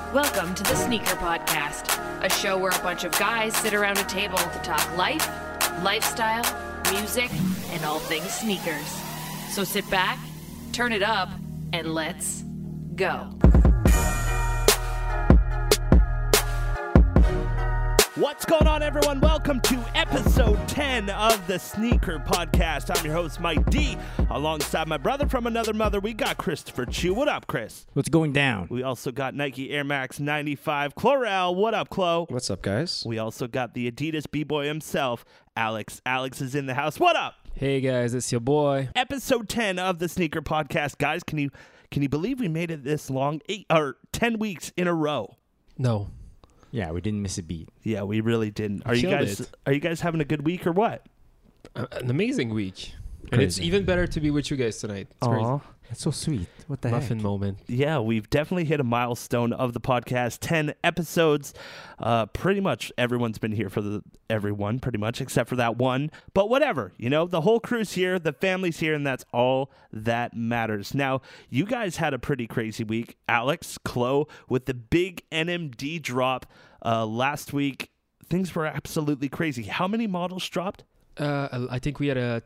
Welcome to the Sneaker Podcast, a show where a bunch of guys sit around a table to talk life, lifestyle, music, and all things sneakers. So sit back, turn it up, and let's go. What's going on, everyone? Welcome to episode 10 of the Sneaker Podcast. I'm your host, Mike D. Alongside my brother from another mother, we got Christopher Chu. What up, Chris? What's going down? We also got Nike Air Max 95, Chlorel. What up, Chloe? What's up, guys? We also got the Adidas B-Boy himself, Alex. Alex is in the house. What up? Hey guys, it's your boy. Episode 10 of the Sneaker Podcast. Guys, can you believe we made it this long? 10 weeks in a row. No. Yeah, we didn't miss a beat. Yeah, we really didn't. Are Killed you guys having a good week or what? An amazing week. And it's even better to be with you guys tonight. It's crazy. That's so sweet. What the Muffin heck? moment. Yeah, we've definitely hit a milestone of the podcast. 10 episodes. Pretty much everyone's been here for everyone, pretty much, except for that one. But whatever, the whole crew's here, the family's here, and that's all that matters. Now, you guys had a pretty crazy week. Alex, Chloe, with the big NMD drop last week. Things were absolutely crazy. How many models dropped? I think we had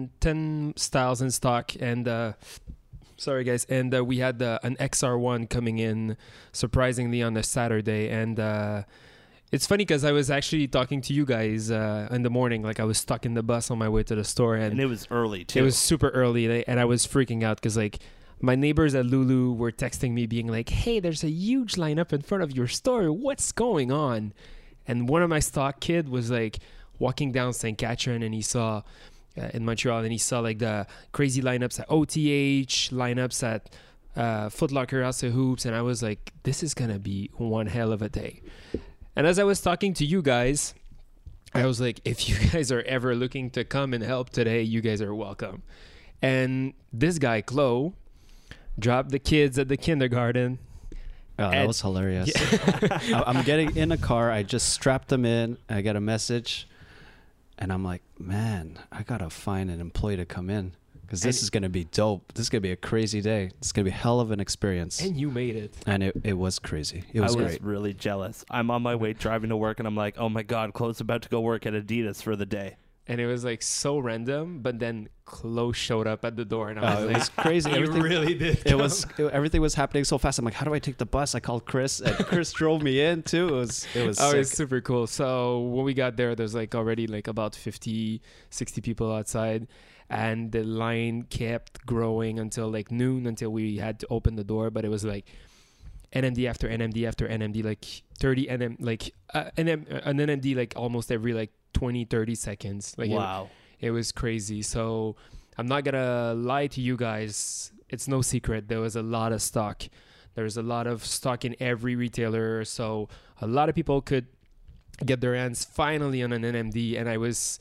10 styles in stock, and sorry guys, and we had an XR1 coming in surprisingly on a Saturday, and it's funny because I was actually talking to you guys in the morning, like I was stuck in the bus on my way to the store, And it was early too. It was super early, and I was freaking out because my neighbors at Lulu were texting me being like, "Hey, there's a huge lineup in front of your store. What's going on?" And one of my stock kid was like walking down St. Catherine, and he saw in Montreal, and he saw like the crazy lineups at OTH, lineups at Foot Locker, House of Hoops, and I was like, this is gonna be one hell of a day. And as I was talking to you guys, I was like, if you guys are ever looking to come and help today, you guys are welcome. And this guy, Chloe, dropped the kids at the kindergarten. Oh, that was hilarious. Yeah. I'm getting in a car. I just strapped them in. I get a message. And I'm like, man, I got to find an employee to come in because this is going to be dope. This is going to be a crazy day. It's going to be a hell of an experience. And you made it. And it was crazy. It was I was great. really jealous. I'm on my way driving to work, and I'm like, oh my God, Chloe's about to go work at Adidas for the day. And it was like so random, but then Chloe showed up at the door, and I was It like, was crazy. Everything really did. Everything was happening so fast. I'm like, how do I take the bus? I called Chris, and Chris drove me in too. It was Oh, sick. it's super cool. So when we got there's like already like about 50, 60 people outside, and the line kept growing until like noon, until we had to open the door. But it was like NMD after NMD after NMD, like 30 NM, like an NMD like almost every like 20, 30 seconds. Like Wow. It was crazy. So I'm not gonna lie to you guys. It's no secret. There was a lot of stock. There's a lot of stock in every retailer. So a lot of people could get their hands finally on an NMD. And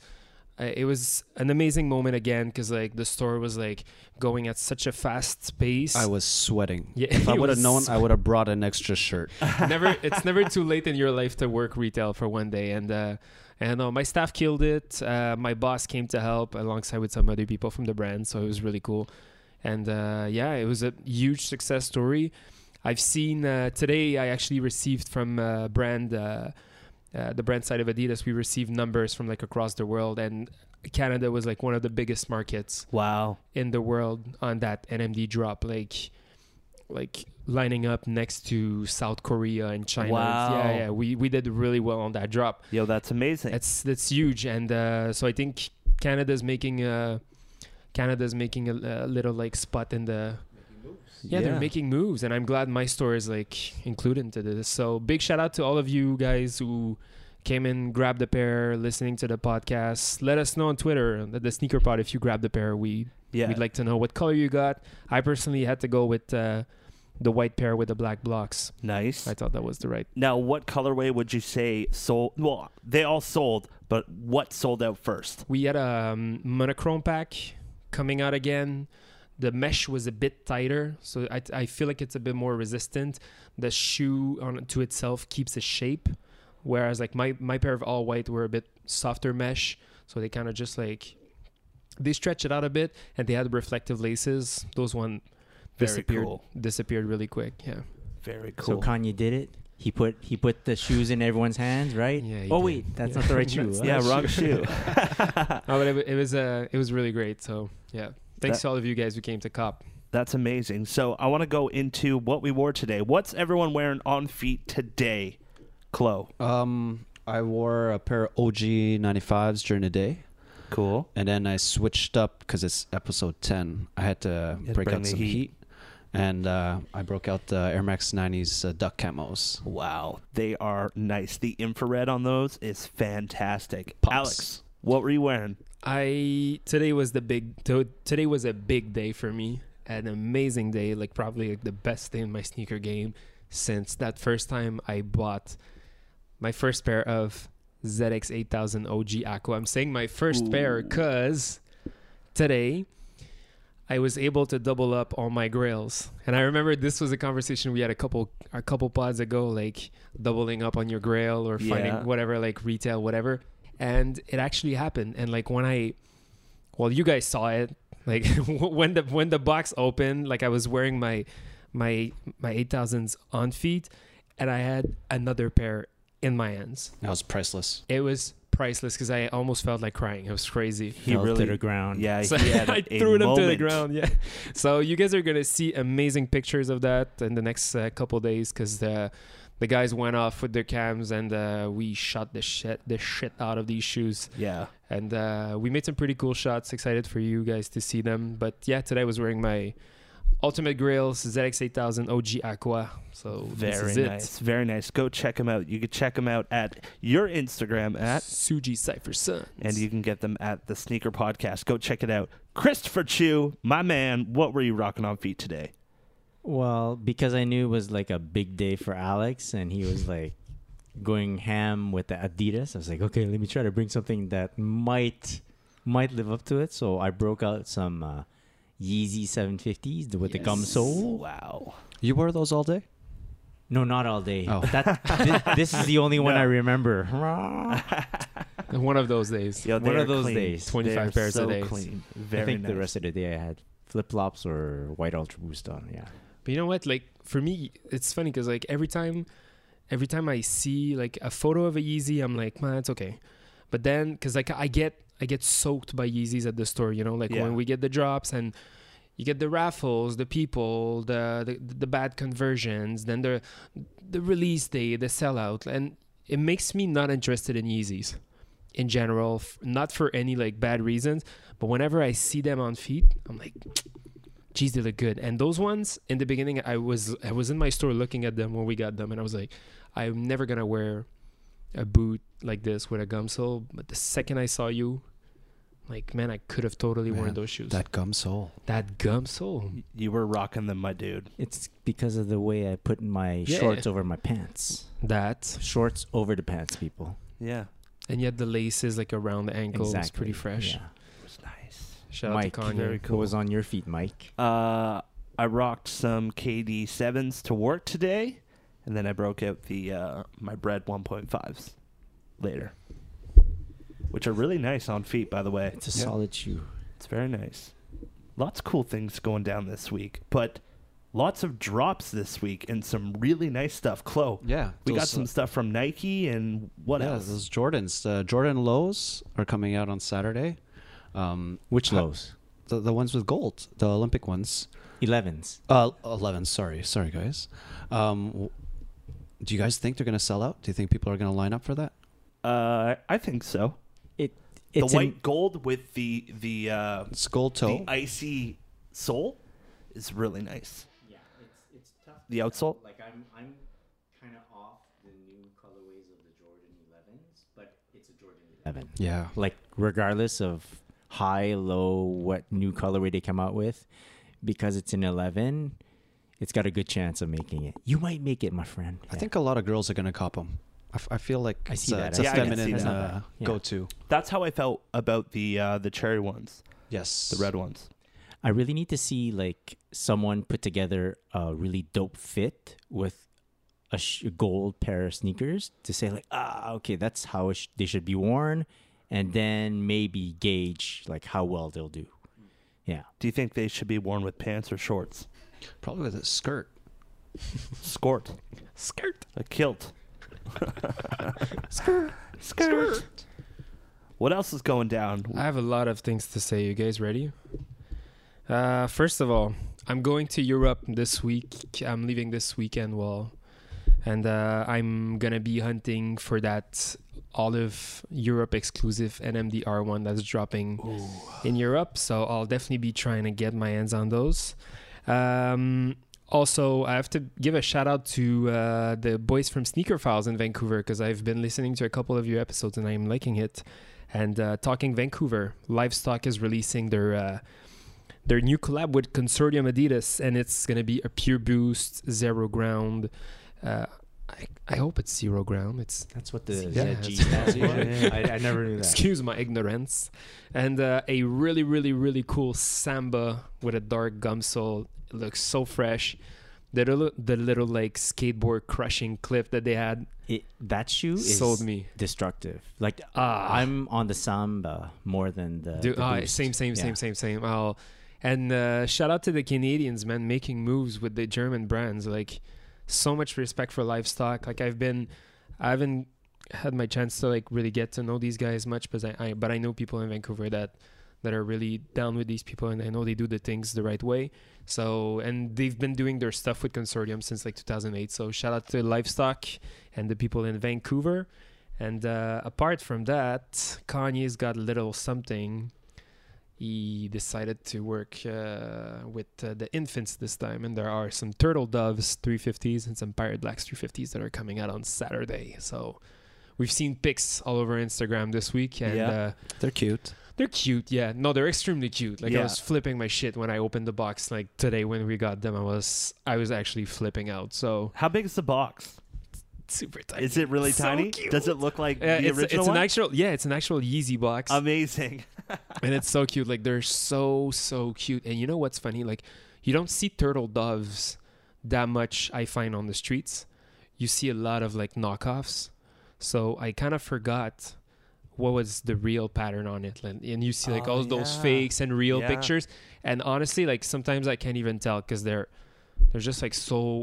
it was an amazing moment again, because like the store was like going at such a fast pace. I was sweating. Yeah, If I it would have was known, I would have brought an extra shirt. It's never too late in your life to work retail for one day. And my staff killed it. My boss came to help alongside with some other people from the brand, so it was really cool. And it was a huge success story. I've seen today, I actually received from the brand side of Adidas, we received numbers from like across the world, and Canada was like one of the biggest markets in the world on that NMD drop, like lining up next to South Korea and China. Wow. Yeah, we did really well on that drop. Yo, that's amazing. That's huge. And so I think Canada's making a little like spot in the they're making moves, and I'm glad my store is like included into this. So big shout out to all of you guys who came in, grabbed a pair, listening to the podcast. Let us know on Twitter, the Sneaker Pod, if you grabbed a pair. We'd like to know what color you got. I personally had to go with the white pair with the black blocks. Nice. I thought that was the right. Now, what colorway would you say sold? Well, they all sold, but what sold out first? We had a monochrome pack coming out again. The mesh was a bit tighter, so I feel like it's a bit more resistant. The shoe to itself keeps its shape, whereas like my pair of all white were a bit softer mesh, so they kind of just like they stretch it out a bit, and they had reflective laces. Those one disappeared really quick. Yeah. Very So cool. Kanye did it. He put the shoes in everyone's hands, right? Yeah, he Oh did. wait, that's Yeah. not the right shoe. That's huh? yeah, wrong shoe. Oh, but it was really great. So yeah, thanks That- to all of you guys who came to COP. That's amazing. So I want to go into what we wore today. What's everyone wearing on feet today, Chloe? I wore a pair of OG 95s during the day. Cool. And then I switched up because it's episode 10. I had to You had to break bring out the some heat. heat. And I broke out the Air Max 90s duck camos. Wow, they are nice. The infrared on those is fantastic. Pops. Alex, what were you wearing? Today was a big day for me. An amazing day, like probably like the best day in my sneaker game since that first time I bought my first pair of ZX 8000 OG Aqua. I'm saying my first pair because today I was able to double up on my grails. And I remember this was a conversation we had a couple pods ago, like doubling up on your grail or Yeah. finding whatever, like retail, whatever. And it actually happened. And like you guys saw it, like when the box opened, like I was wearing my 8000s on feet and I had another pair in my hands. That was priceless. It was priceless because I almost felt like crying. It was crazy. He Fell really to the ground. Yeah, So he had I a threw them to the moment. ground. Yeah. So you guys are gonna see amazing pictures of that in the next couple days because the guys went off with their cams and we shot the shit out of these shoes. Yeah. And we made some pretty cool shots. Excited for you guys to see them. But yeah, today I was wearing my Ultimate Grails ZX 8000 OG Aqua. So this Very is it. nice. Very nice. Go check them out. You can check them out at your Instagram at, Suji Cypher Sons. and you can get them at the Sneaker Podcast. Go check it out. Christopher Chu, my man, what were you rocking on feet today? Well, because I knew it was like a big day for Alex, and he was like going ham with the Adidas. I was like, okay, let me try to bring something that might live up to it. So I broke out some Yeezy 750s with the gum sole. Wow. You wore those all day? No, not all day. Oh. This is the only one No. I remember. One of those days. Yo, One they're of those clean. days. 25 They're pairs a so day. clean. I Very think nice. the rest of the day I had flip flops or white Ultra Boost on. Yeah. But you know what? Like for me, it's funny because like every time I see like a photo of a Yeezy, I'm like, man, it's okay. But then, because like I get soaked by Yeezys at the store, you know, like Yeah. when we get the drops and you get the raffles, the people, the bad conversions, then the release day, the sellout, and it makes me not interested in Yeezys in general, not for any like bad reasons, but whenever I see them on feet, I'm like, geez, they look good. And those ones in the beginning, I was in my store looking at them when we got them, and I was like, I'm never gonna wear a boot like this with a gum sole. But the second I saw you, like, man, I could have totally worn Man, those shoes. That gum sole. That gum sole. You were rocking them, my dude. It's because of the way I put my Yeah. shorts over my pants. That, Shorts over the pants, people. Yeah. and yet the laces like around the ankle was Exactly. pretty fresh. Yeah. It was nice. Shout Mike, out to Kanye. very What was on your feet, Mike? I rocked some KD 7s to work today, and then I broke out the my Bread 1.5s later, which are really nice on feet, by the way. It's a Yeah. solid shoe. It's very nice. Lots of cool things going down this week, but lots of drops this week and some really nice stuff. Chloe, Yeah. we got those, some stuff from Nike and what yeah, else? those Jordans. The Jordan lows are coming out on Saturday. Which How- lows? The ones with gold, the Olympic ones. 11s. 11. Sorry, guys. Do you guys think they're gonna sell out? Do you think people are gonna line up for that? I think so. It's The white gold with the It's gold toe. the icy sole is really nice. Yeah, it's tough. The outsole? Like I'm kind of off the new colorways of the Jordan 11s, but it's a Jordan 11. Yeah. Like regardless of high, low, what new colorway they come out with, because it's an 11, it's got a good chance of making it. You might make it, my friend. I think a lot of girls are gonna cop them. I feel like I see that. it's a Yeah, I can see feminine that. Yeah. go-to. That's how I felt about the cherry ones, Yes. the red ones. I really need to see like someone put together a really dope fit with a gold pair of sneakers to say like, okay, that's how they should be worn, and then maybe gauge like how well they'll do. Yeah. Do you think they should be worn with pants or shorts? Probably with a skirt. Skort. Skirt. A kilt. Skirt. What else is going down? I have a lot of things to say. You guys ready? First of all, I'm going to Europe this week. I'm leaving this weekend, and I'm gonna be hunting for that Olive Europe exclusive NMDR one that's dropping in Europe. So I'll definitely be trying to get my hands on those. Also, I have to give a shout out to the boys from Sneaker Files in Vancouver, because I've been listening to a couple of your episodes and I'm liking it. And talking Vancouver, Livestock is releasing their new collab with Consortium Adidas, and it's going to be a Pure Boost, Zero Ground. I hope it's Zero Ground. That's what the Yeah, G that's- stands for. I never knew that. Excuse my ignorance. And a really, really, really cool Samba with a dark gum sole. It looks so fresh. The little like skateboard crushing clip that they had That shoe is sold me. destructive. Like I'm on the Samba more than the Boost. Same. And shout out to the Canadians, man, making moves with the German brands. Like, so much respect for Livestock. Like, I haven't had my chance to like really get to know these guys much, but I know people in Vancouver that are really down with these people, and I know they do the things the right way. So, and they've been doing their stuff with Consortium since like 2008. So shout out to Livestock and the people in Vancouver. And apart from that, Kanye's got a little something. He decided to work with the infants this time, and there are some Turtle Doves 350s and some Pirate Blacks 350s that are coming out on Saturday. So we've seen pics all over Instagram this week, and They're cute. they're cute. Yeah, no, they're extremely cute. Like, I Yeah. was flipping my shit when I opened the box. Like today when we got them, I was actually flipping out. So How big is the box? super tiny. Is it really So tiny? cute. Does it look like the it's original an one? actual it's an actual Yeezy box. Amazing. And it's so cute. Like, they're so cute. And you know what's funny? Like, you don't see turtle doves that much, I find, on the streets. You see a lot of like knockoffs. So I kind of forgot what was the real pattern on it. And you see like all those fakes and real Yeah. pictures. And honestly, like, sometimes I can't even tell, because they're just like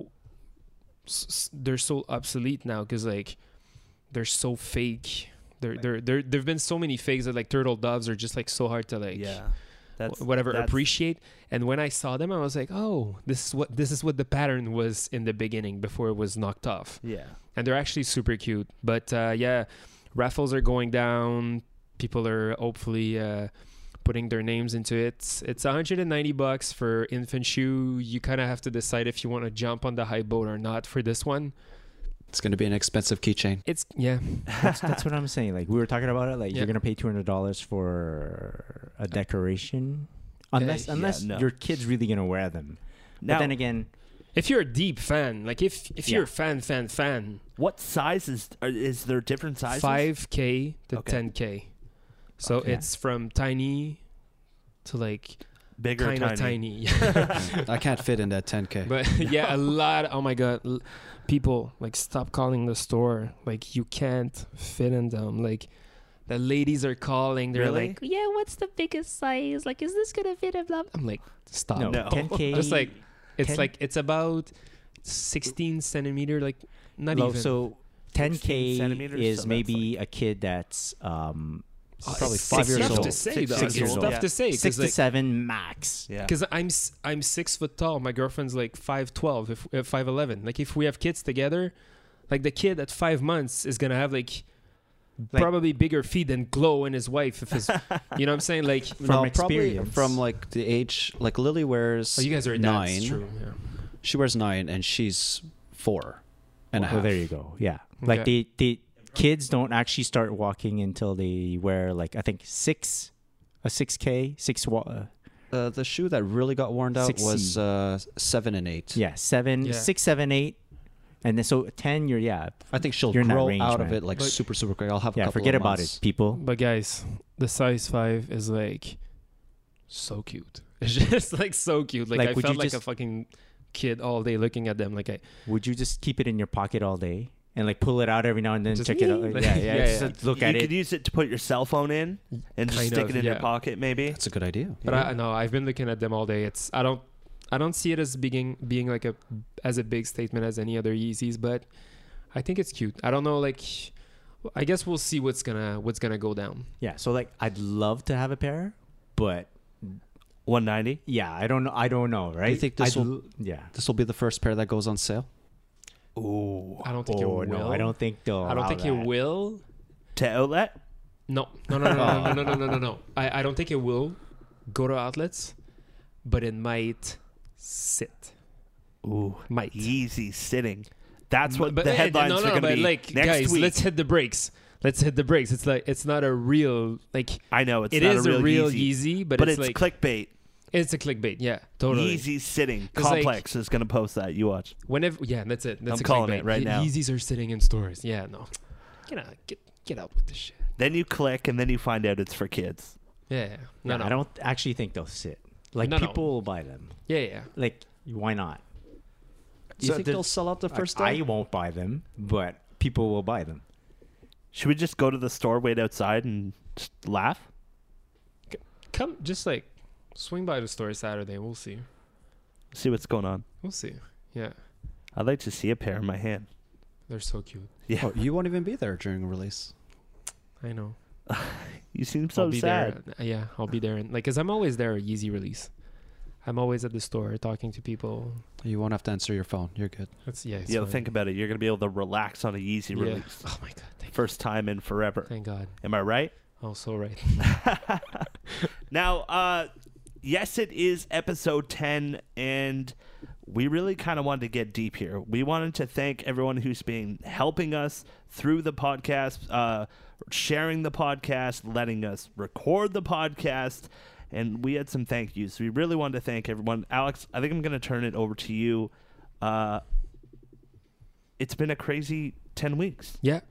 they're so obsolete now, because like they're so fake. There've been so many fakes that like turtle doves are just like so hard to like That's appreciate. And when I saw them, I was like, oh, this is what the pattern was in the beginning before it was knocked off. Yeah. And they're actually super cute. But raffles are going down. People are hopefully putting their names into it. It's $190 for infant shoe. You kind of have to decide if you want to jump on the high boat or not for this one. It's going to be an expensive keychain. It's That's what I'm saying. Like, we were talking about it. Like, Yeah. you're gonna pay $200 for a decoration, unless no. your kid's really gonna wear them. Now, But then again, if you're a deep fan, like if Yeah. you're a fan, what sizes is there? Different sizes? 5K to Okay. 10K. So Okay. it's from tiny to like Bigger, kind of tiny. I can't fit in that 10K. But yeah, a lot. Oh my God. People, like, stop calling the store. Like, you can't fit in them. Like, the ladies are calling. They're Really? like, yeah, what's the biggest size? Like, is this going to fit in? I'm like, stop. no, No. 10K. Just like, it's 10 like, it's about 16 centimeter, like, not low. even. So 16 10K centimeters, is so that's maybe a kid that's Probably it's 5 years tough old. to say, Six- though. six years It's old. tough Yeah. to say. 6 to Like, 7 max. Yeah. because I'm 6 foot tall. My girlfriend's like 5'12", 5'11". Like, if we have kids together, like, the kid at 5 months is gonna have like probably bigger feet than Glow and his wife. If his, you know what I'm saying? Like, From Probably experience. from like the age, like Lily wears oh, you guys are 9. dads, true. Yeah. She wears 9 and she's 4 and a half. Well, there you go. Yeah. Like Okay. they kids don't actually start walking until they wear like, I think 6K. The shoe that really got worn out 6C. was 7 and 8. Yeah, 7, Yeah. 6, 7, 8, and then so 10. I think she'll You're in that grow range, out of man. it like But- super quick. I'll have a Yeah, couple forget of about months. it, people. But guys, the size 5 is like so cute. It's just like so cute. Like, I Would felt you like a just- fucking kid all day looking at them. Like, Would you just keep it in your pocket all day and like pull it out every now and then, Just check it out? like- Yeah, Yeah, just look you at could it. use it to put your cell phone in and just Kind stick of, it in your yeah. pocket, maybe. That's a good idea. but I know I've been looking at them all day. I don't see it as being like as a big statement as any other Yeezys, but I think it's cute. I don't know, like, I guess we'll see what's gonna go down. Yeah. So like, I'd love to have a pair, but 190. yeah, I don't know, right? You think this will? Yeah. This will be the first pair that goes on sale. Ooh. I don't think it will. No, I don't think they'll. I don't think it will. To outlet? No. I don't think it will go to outlets, but it might sit. Ooh. Might. Yeezy sitting. That's what But the headlines are going to be like, next guys, week. let's hit the brakes. It's like, it's not a real, like, I know it's it not is a real Yeezy, but it's like clickbait. it's a clickbait. Yeah, totally. Yeezy sitting. 'Cause, like, Complex is going to post that. You watch. Whenever, yeah, that's it. That's I'm a calling clickbait. it right now. Yeezys are sitting in stores. Yeah, no, get out with this shit. Then you click, and then you find out it's for kids. Yeah, No, no. I don't actually think they'll sit. Like No. people will buy them. Yeah. Like why not? You think they'll sell out the first I day? won't buy them, but people will buy them. Should we just go to the store, wait outside, and just laugh? Come, just like swing by the store Saturday. We'll see. See what's going on. We'll see. Yeah, I'd like to see a pair in my hand. they're so cute. Yeah. Oh, you won't even be there during release. I know. You seem I'll so be sad. there. Yeah, I'll be there. And like, cause I'm always there at Yeezy release. I'm always at the store talking to people. You won't have to answer your phone. You're good. That's it's Yeah, fine. think about it. You're going to be able to relax on a Yeezy Yeah. release. Oh my god. First time in forever. Thank God. Am I right? Oh, so right. Now, yes, it is episode 10, and we really kind of wanted to get deep here. We wanted to thank everyone who's been helping us through the podcast, sharing the podcast, letting us record the podcast, and we had some thank yous. We really wanted to thank everyone. Alex, I think I'm going to turn it over to you. It's been a crazy 10 weeks. Yeah.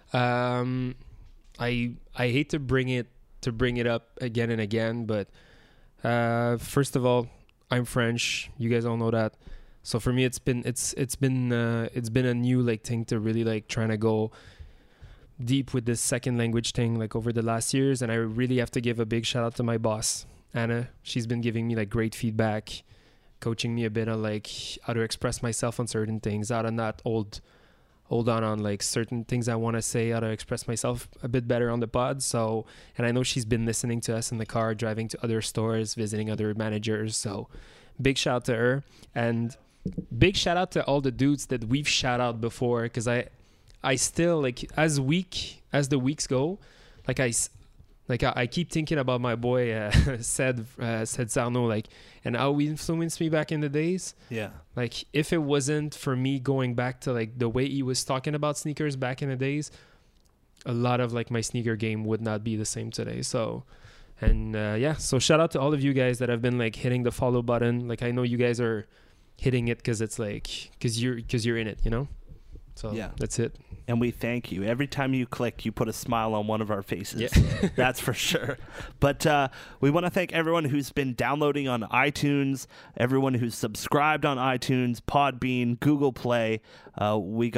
I hate to bring it up again and again, but first of all, I'm French. You guys all know that. So for me, it's been a new like thing to really like trying to go deep with this second language thing like over the last years, and I really have to give a big shout out to my boss, Anna. She's been giving me like great feedback, coaching me a bit on like how to express myself on certain things, how to not hold on like certain things I want to say, how to express myself a bit better on the pod. So, and I know she's been listening to us in the car, driving to other stores, visiting other managers. So big shout out to her, and big shout out to all the dudes that we've shout out before. Cause I still like, as the weeks go, like I keep thinking about my boy, said Sarno, like, and how he influenced me back in the days. Yeah. Like, if it wasn't for me going back to like the way he was talking about sneakers back in the days, a lot of like my sneaker game would not be the same today. So, and so shout out to all of you guys that have been like hitting the follow button. Like, I know you guys are hitting it because it's like because you're in it, you know. So Yeah. that's it. And we thank you. Every time you click, you put a smile on one of our faces. Yeah. That's for sure. But we want to thank everyone who's been downloading on iTunes, everyone who's subscribed on iTunes, Podbean, Google Play. We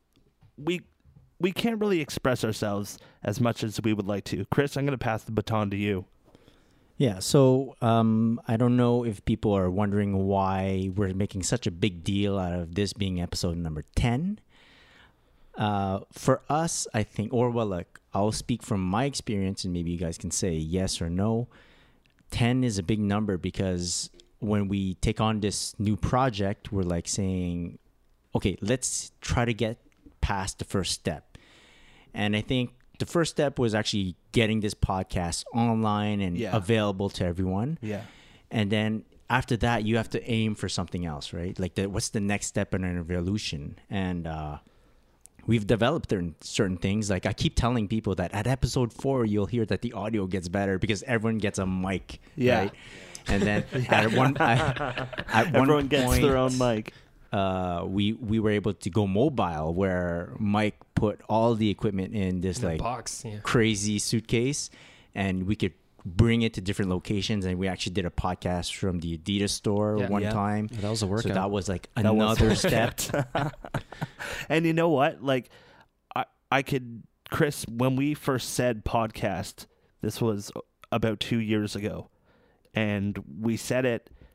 can't really express ourselves as much as we would like to. Chris, I'm going to pass the baton to you. Yeah, so I don't know if people are wondering why we're making such a big deal out of this being episode number 10. For us, I think, I'll speak from my experience and maybe you guys can say yes or no. 10 is a big number because when we take on this new project, we're like saying, okay, let's try to get past the first step. And I think the first step was actually getting this podcast online and available to everyone. Yeah. And then after that, you have to aim for something else, right? Like what's the next step in an evolution? And we've developed certain things. Like I keep telling people that at episode 4, you'll hear that the audio gets better because everyone gets a mic, right? And then Everyone gets their own mic. We were able to go mobile where Mike put all the equipment in this In a like box, yeah. crazy suitcase, and we could bring it to different locations. And we actually did a podcast from the Adidas store one time. That was a workout. So that was like That was another a step. And you know what? Like, I could, Chris, when we first said podcast, this was about 2 years ago, and we said it,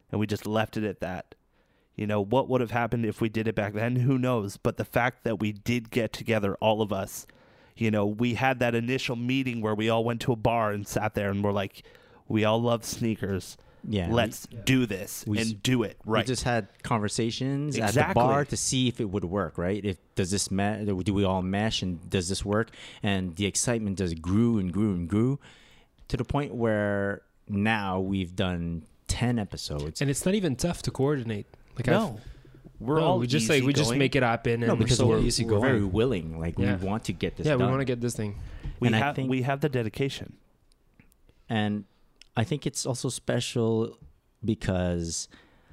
and we just left it at that. You know, what would have happened if we did it back then? Who knows? But the fact that we did get together, all of us, you know, we had that initial meeting where we all went to a bar and sat there and we're like, we all love sneakers. Yeah, Let's do this and do it right. We just had conversations at Exactly. the bar to see if it would work, right? If does this do we all mesh and does this work? And the excitement just grew and grew and grew to the point where now we've done 10 episodes. And it's not even tough to coordinate. Like No. We're all we just make it happen. No, And because so we're easygoing. very willing. Like Yeah. we want to get this yeah, done. we want to get this thing. and I think- we have the dedication. And I think it's also special because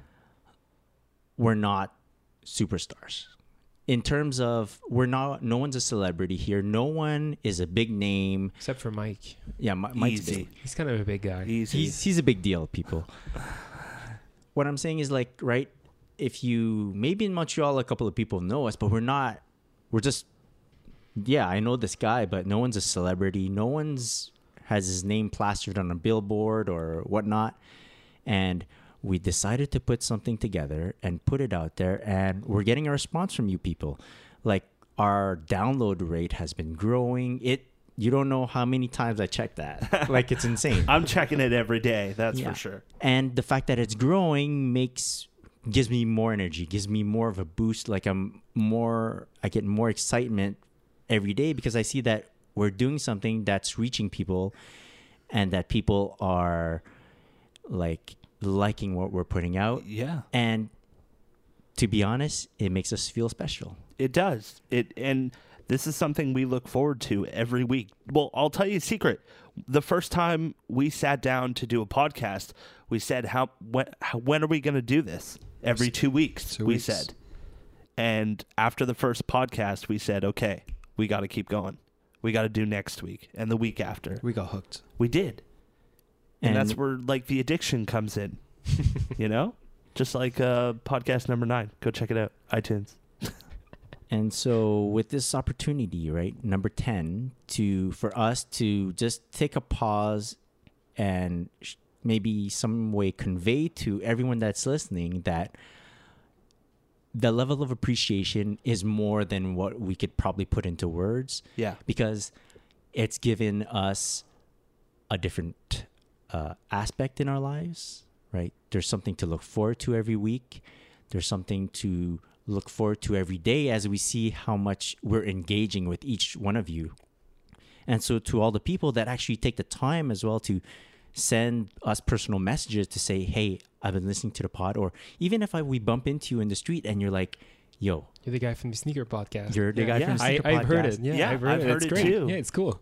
we're not superstars. In terms of no one's a celebrity here. No one is a big name. Except for Mike. Yeah, Mike's Easy. big. He's kind of a big guy. Easy. He's a big deal, people. What I'm saying is like, right, if you maybe in Montreal a couple of people know us, but we're just I know this guy, but no one's a celebrity. No one's has his name plastered on a billboard or whatnot. And we decided to put something together and put it out there, and we're getting a response from you people. Like our download rate has been growing. You don't know how many times I check that. Like it's insane. I'm checking it every day. That's Yeah. for sure. And the fact that it's growing gives me more energy, gives me more of a boost. Like I get more excitement every day because I see that we're doing something that's reaching people and that people are like liking what we're putting out. Yeah. And to be honest, it makes us feel special. It does. And this is something we look forward to every week. Well, I'll tell you a secret. The first time we sat down to do a podcast, we said, when are we going to do this? Every 2 weeks, 2 we weeks. said. And after the first podcast, we said, okay, we got to keep going. We got to do next week and the week after. We got hooked. We did. And that's where like the addiction comes in, you know? Just like podcast number 9. Go check it out. iTunes. And so with this opportunity, right, number 10, for us to just take a pause and maybe some way convey to everyone that's listening that the level of appreciation is more than what we could probably put into words. Yeah. Because it's given us a different aspect in our lives, right? There's something to look forward to every week. There's something to look forward to every day as we see how much we're engaging with each one of you. And so to all the people that actually take the time as well to send us personal messages to say, hey, I've been listening to the pod, or even if we bump into you in the street and you're like, yo, You're the guy from the Sneaker Podcast. you're the guy from the Sneaker I've heard Podcast. it. Yeah, Yeah, I've heard I've it. heard It's it great. too. Yeah, it's cool.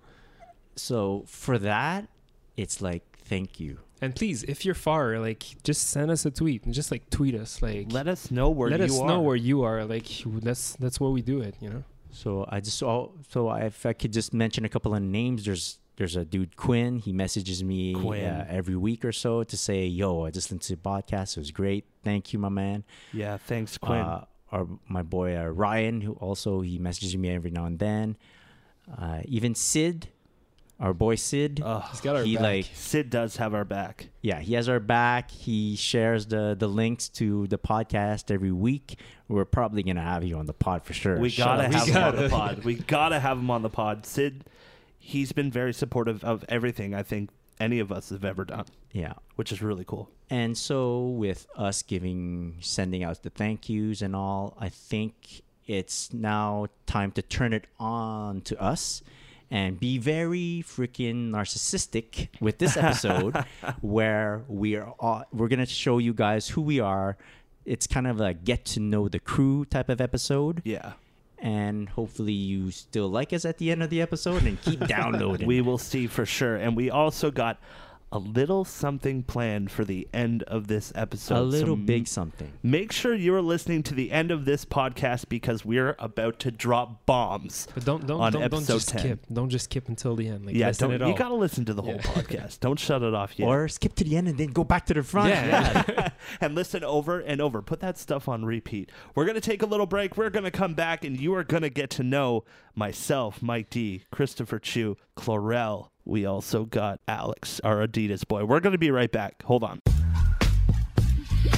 So for that, it's like, thank you. And please, if you're far, like, just send us a tweet and just like tweet us. Like, Let us know where let you us are. know where you are. Like, that's where we do it. You know. So if I could just mention a couple of names, there's a dude Quinn. He messages me Quinn. every week or so to say, "Yo, I just listened to the podcast. It was great. Thank you, my man." Yeah, thanks, Quinn. My boy Ryan, who also he messages me every now and then. Even Sid, our boy Sid. He's got our he back. like Sid does have our back. yeah, he has our back. He shares the links to the podcast every week. We're probably gonna have you on the pod for sure. We Shut gotta up. have him on the pod. We gotta have him on the pod. Sid, he's been very supportive of everything I think any of us have ever done, Yeah. which is really cool. And so with us sending out the thank yous and all, I think it's now time to turn it on to us and be very freaking narcissistic with this episode where we're going to show you guys who we are. It's kind of a get to know the crew type of episode. Yeah. And hopefully you still like us at the end of the episode and keep downloading. We will see for sure. And we also got a little something planned for the end of this episode. a little So big something. Make sure you're listening to the end of this podcast because we're about to drop bombs. But don't on episode just 10. skip. Don't just skip until the end. Like, Yeah, listen it you all. got to listen to the whole Yeah. podcast. Don't shut it off yet. Or skip to the end and then go back to the front. Yeah. And listen over and over. Put that stuff on repeat. We're going to take a little break. We're going to come back, and you are going to get to know myself, Mike D, Christopher Chu, Chlorel. We also got Alex, our Adidas boy. We're going to be right back. Hold on.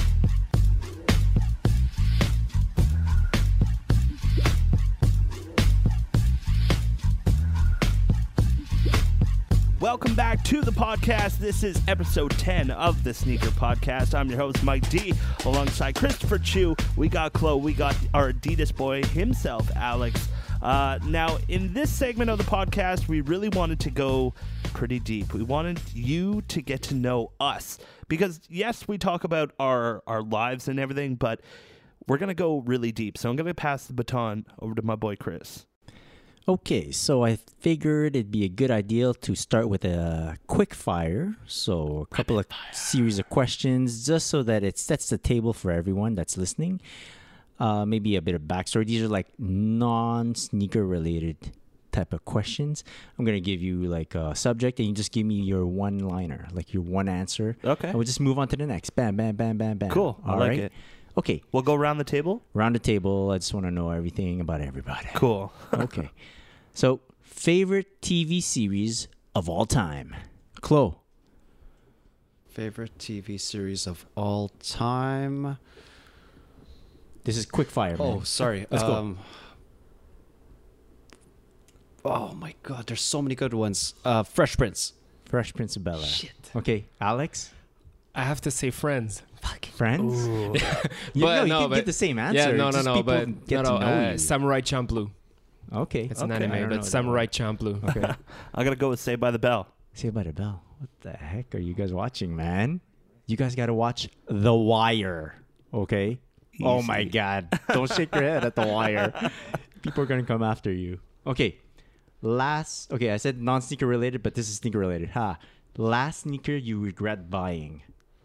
welcome back to the podcast. This is episode 10 of the Sneaker Podcast. I'm your host, Mike D, alongside Christopher Chu. We got Chloe. We got our Adidas boy himself, Alex. Now, in this segment of the podcast, we really wanted to go pretty deep. We wanted you to get to know us. Because, yes, we talk about our lives and everything, but we're going to go really deep. So I'm going to pass the baton over to my boy, Chris. Okay, so I figured it'd be a good idea to start with a quick fire. So a couple of series of questions just so that it sets the table for everyone that's listening. Maybe a bit of backstory. These are like non-sneaker related type of questions. I'm going to give you like a subject and you just give me your one-liner, like your one answer. Okay. And we'll just move on to the next. Bam, bam, bam, bam, bam. Cool. I like it. Okay. We'll go around the table? Round the table. I just want to know everything about everybody. Cool. Okay. So, favorite TV series of all time? Chloe. Favorite TV series of all time? This is quick fire, man. Oh, sorry. Let's go. Oh my God, there's so many good ones. Fresh Prince. Fresh Prince of Bel-Air. Shit. Okay, Alex. I have to say Friends. Friends? You can give the same answer. Yeah, no, Just people but get to know you. Samurai Champloo. Okay. It's an Okay. I don't anime, know but that Samurai one. Champloo. Okay. I'm going to go with Saved by the Bell. Saved by the Bell. What the heck are you guys watching, man? You guys got to watch The Wire. Okay? Oh my Easy. God. Don't shake your head at The Wire. People are going to come after you. Okay. Okay, I said non-sneaker related, but this is sneaker related. Last sneaker you regret buying.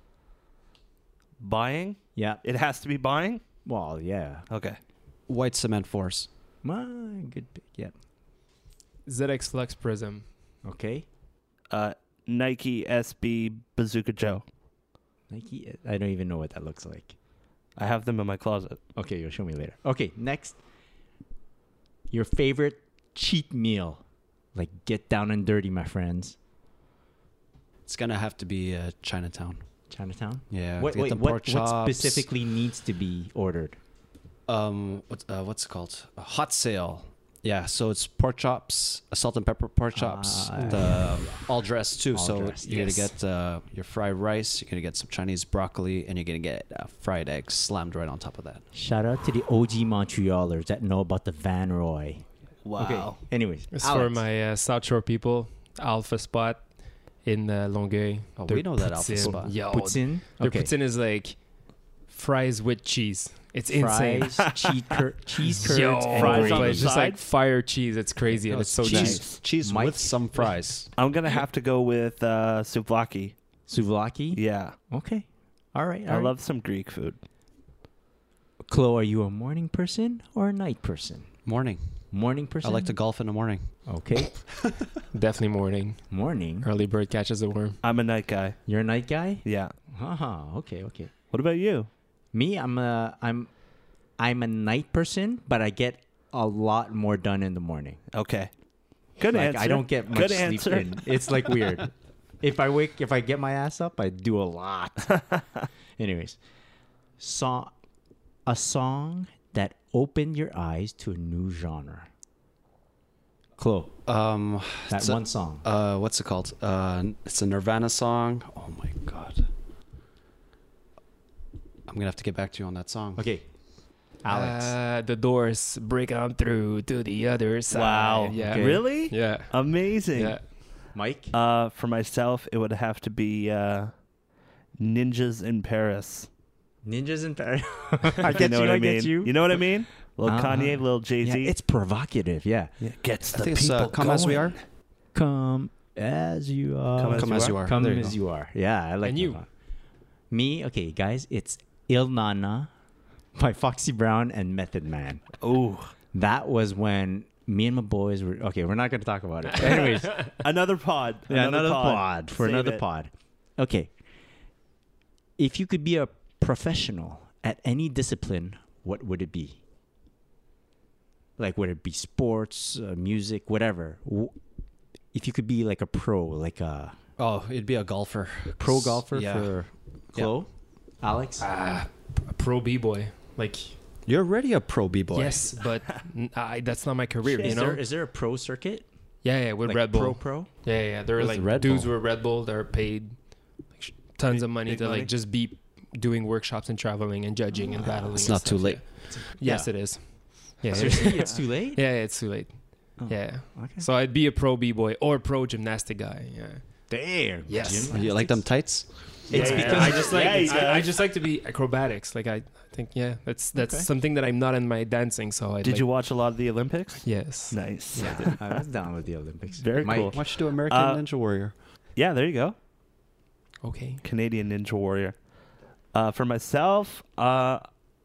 Buying? Yeah. It has to be buying? Well, yeah. Okay. White Cement Force. Good pick. Yeah. ZX Flex Prism. Okay. Nike SB Bazooka Joe. Nike. I don't even know what that looks like. I have them in my closet. Okay, you'll show me later. Okay, next. Your favorite cheat meal. Like, get down and dirty, my friends. It's gonna have to be Chinatown. Chinatown? Yeah. What get the pork what chops. specifically needs to be ordered? What's it called? A hot sale. Yeah, so it's pork chops, salt and pepper pork chops, the all dressed too. All So dressed, you're yes. gonna get your fried rice, you're gonna get some Chinese broccoli, and you're gonna get fried eggs slammed right on top of that. Shout out to the OG Montrealers that know about the Van Roy. Wow. Okay, anyways. It's Alex. for my South Shore people. Alpha Spot in Longueuil. Oh, Their we know that Alpha poutine. Spot. Yo, Poutine? their Okay. poutine is like fries with cheese. It's insane. Fries, cheese curds, Yo, and fries gravy. on but the it's just side? like fire cheese. It's crazy and it's so cheese, nice. cheese Mike? with some fries. I'm going to have to go with souvlaki. Souvlaki? Yeah. Okay. All right. I love some Greek food. Chloe, are you a morning person or a night person? Morning. Morning person? I like to golf in the morning. Okay. Definitely morning. Morning. Early bird catches the worm. I'm a night guy. You're a night guy? Yeah. Okay. What about you? Me, I'm a night person, but I get a lot more done in the morning. Okay. Good Like, answer. I don't get much Good sleep answer. in. It's like weird. If I get my ass up, I do a lot. Anyways, a song that opened your eyes to a new genre. Chloe, that it's a- one song. What's it called? It's a Nirvana song. Oh my God. I'm gonna have to get back to you on that song. Okay, Alex. The Doors, break on through to the other side. Wow. Yeah. Okay. Really? Yeah. Amazing. Yeah. Mike. For myself, it would have to be Ninjas in Paris. Ninjas in Paris. I get know you, what I I mean. get you. You know what I mean? Little Uh-huh. Kanye, little Jay-Z. Yeah, it's provocative. Yeah. Gets I the think it's people Come As We going. Are. Come as you are. Come As You Are. Come There you as go. you are. Yeah, I like And that you? one. Me, okay, guys, it's Il Nana by Foxy Brown and Method Man. Ooh. That was when me and my boys were okay. We're not going to talk about it. Anyways, Another pod. yeah, another pod for Save another it. pod. Okay, if you could be a professional at any discipline, what would it be? Like, would it be sports, music, whatever? If you could be like a pro, like a Oh, it'd be a golfer. pro golfer Yeah. for Chloe, Alex. A pro b-boy. Like, You're already a pro b-boy. yes, but that's not my career, you Is know? there a pro circuit? Yeah, with Like Red Bull. Pro? Yeah. They're What's like the Red dudes Bull? with Red Bull. They're paid tons of money big to money? like just be doing workshops and traveling and judging and battling. It's and not too stuff, late. yeah. Yes, Yeah. it is. Yeah, Seriously, it's too late? yeah, it's too late. Oh, Yeah. Okay. So I'd be a pro b-boy or pro gymnastic guy. Yeah. There. Yes. Gymnastics. You like them tights? It's Yeah, because I just like Yeah, he does. I just like to be acrobatics. Like I think that's Okay. something that I'm not in my dancing. So I Did you watch a lot of the Olympics? Yes. Nice. Yeah, I was down with the Olympics. Very Mike, cool. Why don't you do American Ninja Warrior? Yeah, there you go. Okay. Canadian Ninja Warrior. For myself, a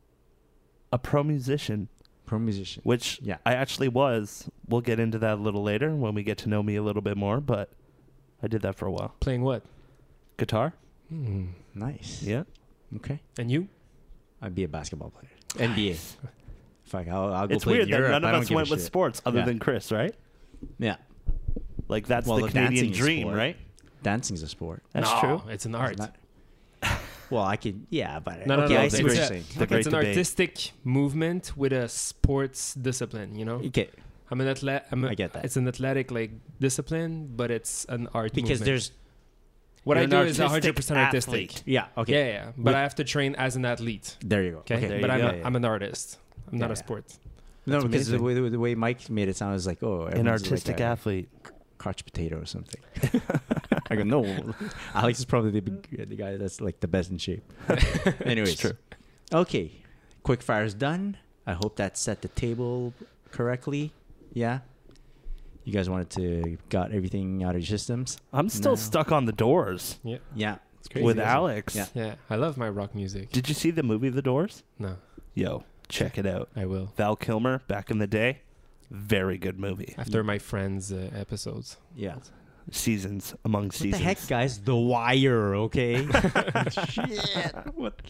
pro musician, Pro musician. which Yeah. I actually was. We'll get into that a little later when we get to know me a little bit more, but I did that for a while. Playing what? Guitar? Hmm. Nice. Yeah. Okay. And you? I'd be a basketball player. NBA. Fuck, I'll go It's play weird in that Europe. none I of don't us give a went with shit. sports other Yeah. than Chris, right? Yeah. Like that's Well, the the Canadian dancing is dream, sport. right? Dancing's a sport. That's No, true. It's an art. It's not- well, I could, yeah, but No, okay, no. I It's, see what you're a- saying. The great it's an debate. artistic movement with a sports discipline. You know, Okay, I'm an athlete. I get that. It's an athletic like discipline, but it's an art. because movement. there's what You're I an do is artistic 100% artistic. athlete. yeah, okay, Yeah. But I have to train as an athlete. there you go. Okay, There but you I'm go. I'm an artist. I'm not Yeah, a yeah. sport. No, That's because amazing. the way Mike made it sound was like, oh, An everyone's artistic like a athlete. couch potato or something. I go, no, Alex is probably the guy that's like the best in shape. Anyways, It's true. Okay, quick fire's done. I hope that set the table correctly. Yeah, you guys wanted to got everything out of your systems. I'm still No. stuck on the Doors Yeah, It's crazy. with isn't it? Alex. Yeah. Yeah, I love my rock music. Did you see the movie The Doors? No, Yo, check it out. I will. Val Kilmer back in the day. Very good movie. After my friends' episodes. yeah. Seasons among What seasons. the heck, guys? The Wire, okay? Shit. What?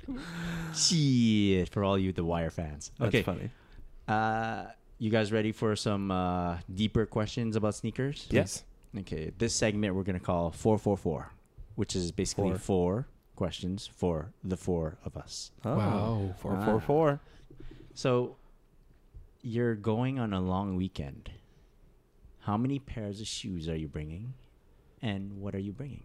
Shit. For all you The Wire fans. That's Okay. funny. You guys ready for some deeper questions about sneakers? Yes. Okay. This segment we're gonna call 444, which is basically Four. 4 questions for the 4 of us. Oh, Wow. 444. So you're going on a long weekend. How many pairs of shoes are you bringing, and what are you bringing?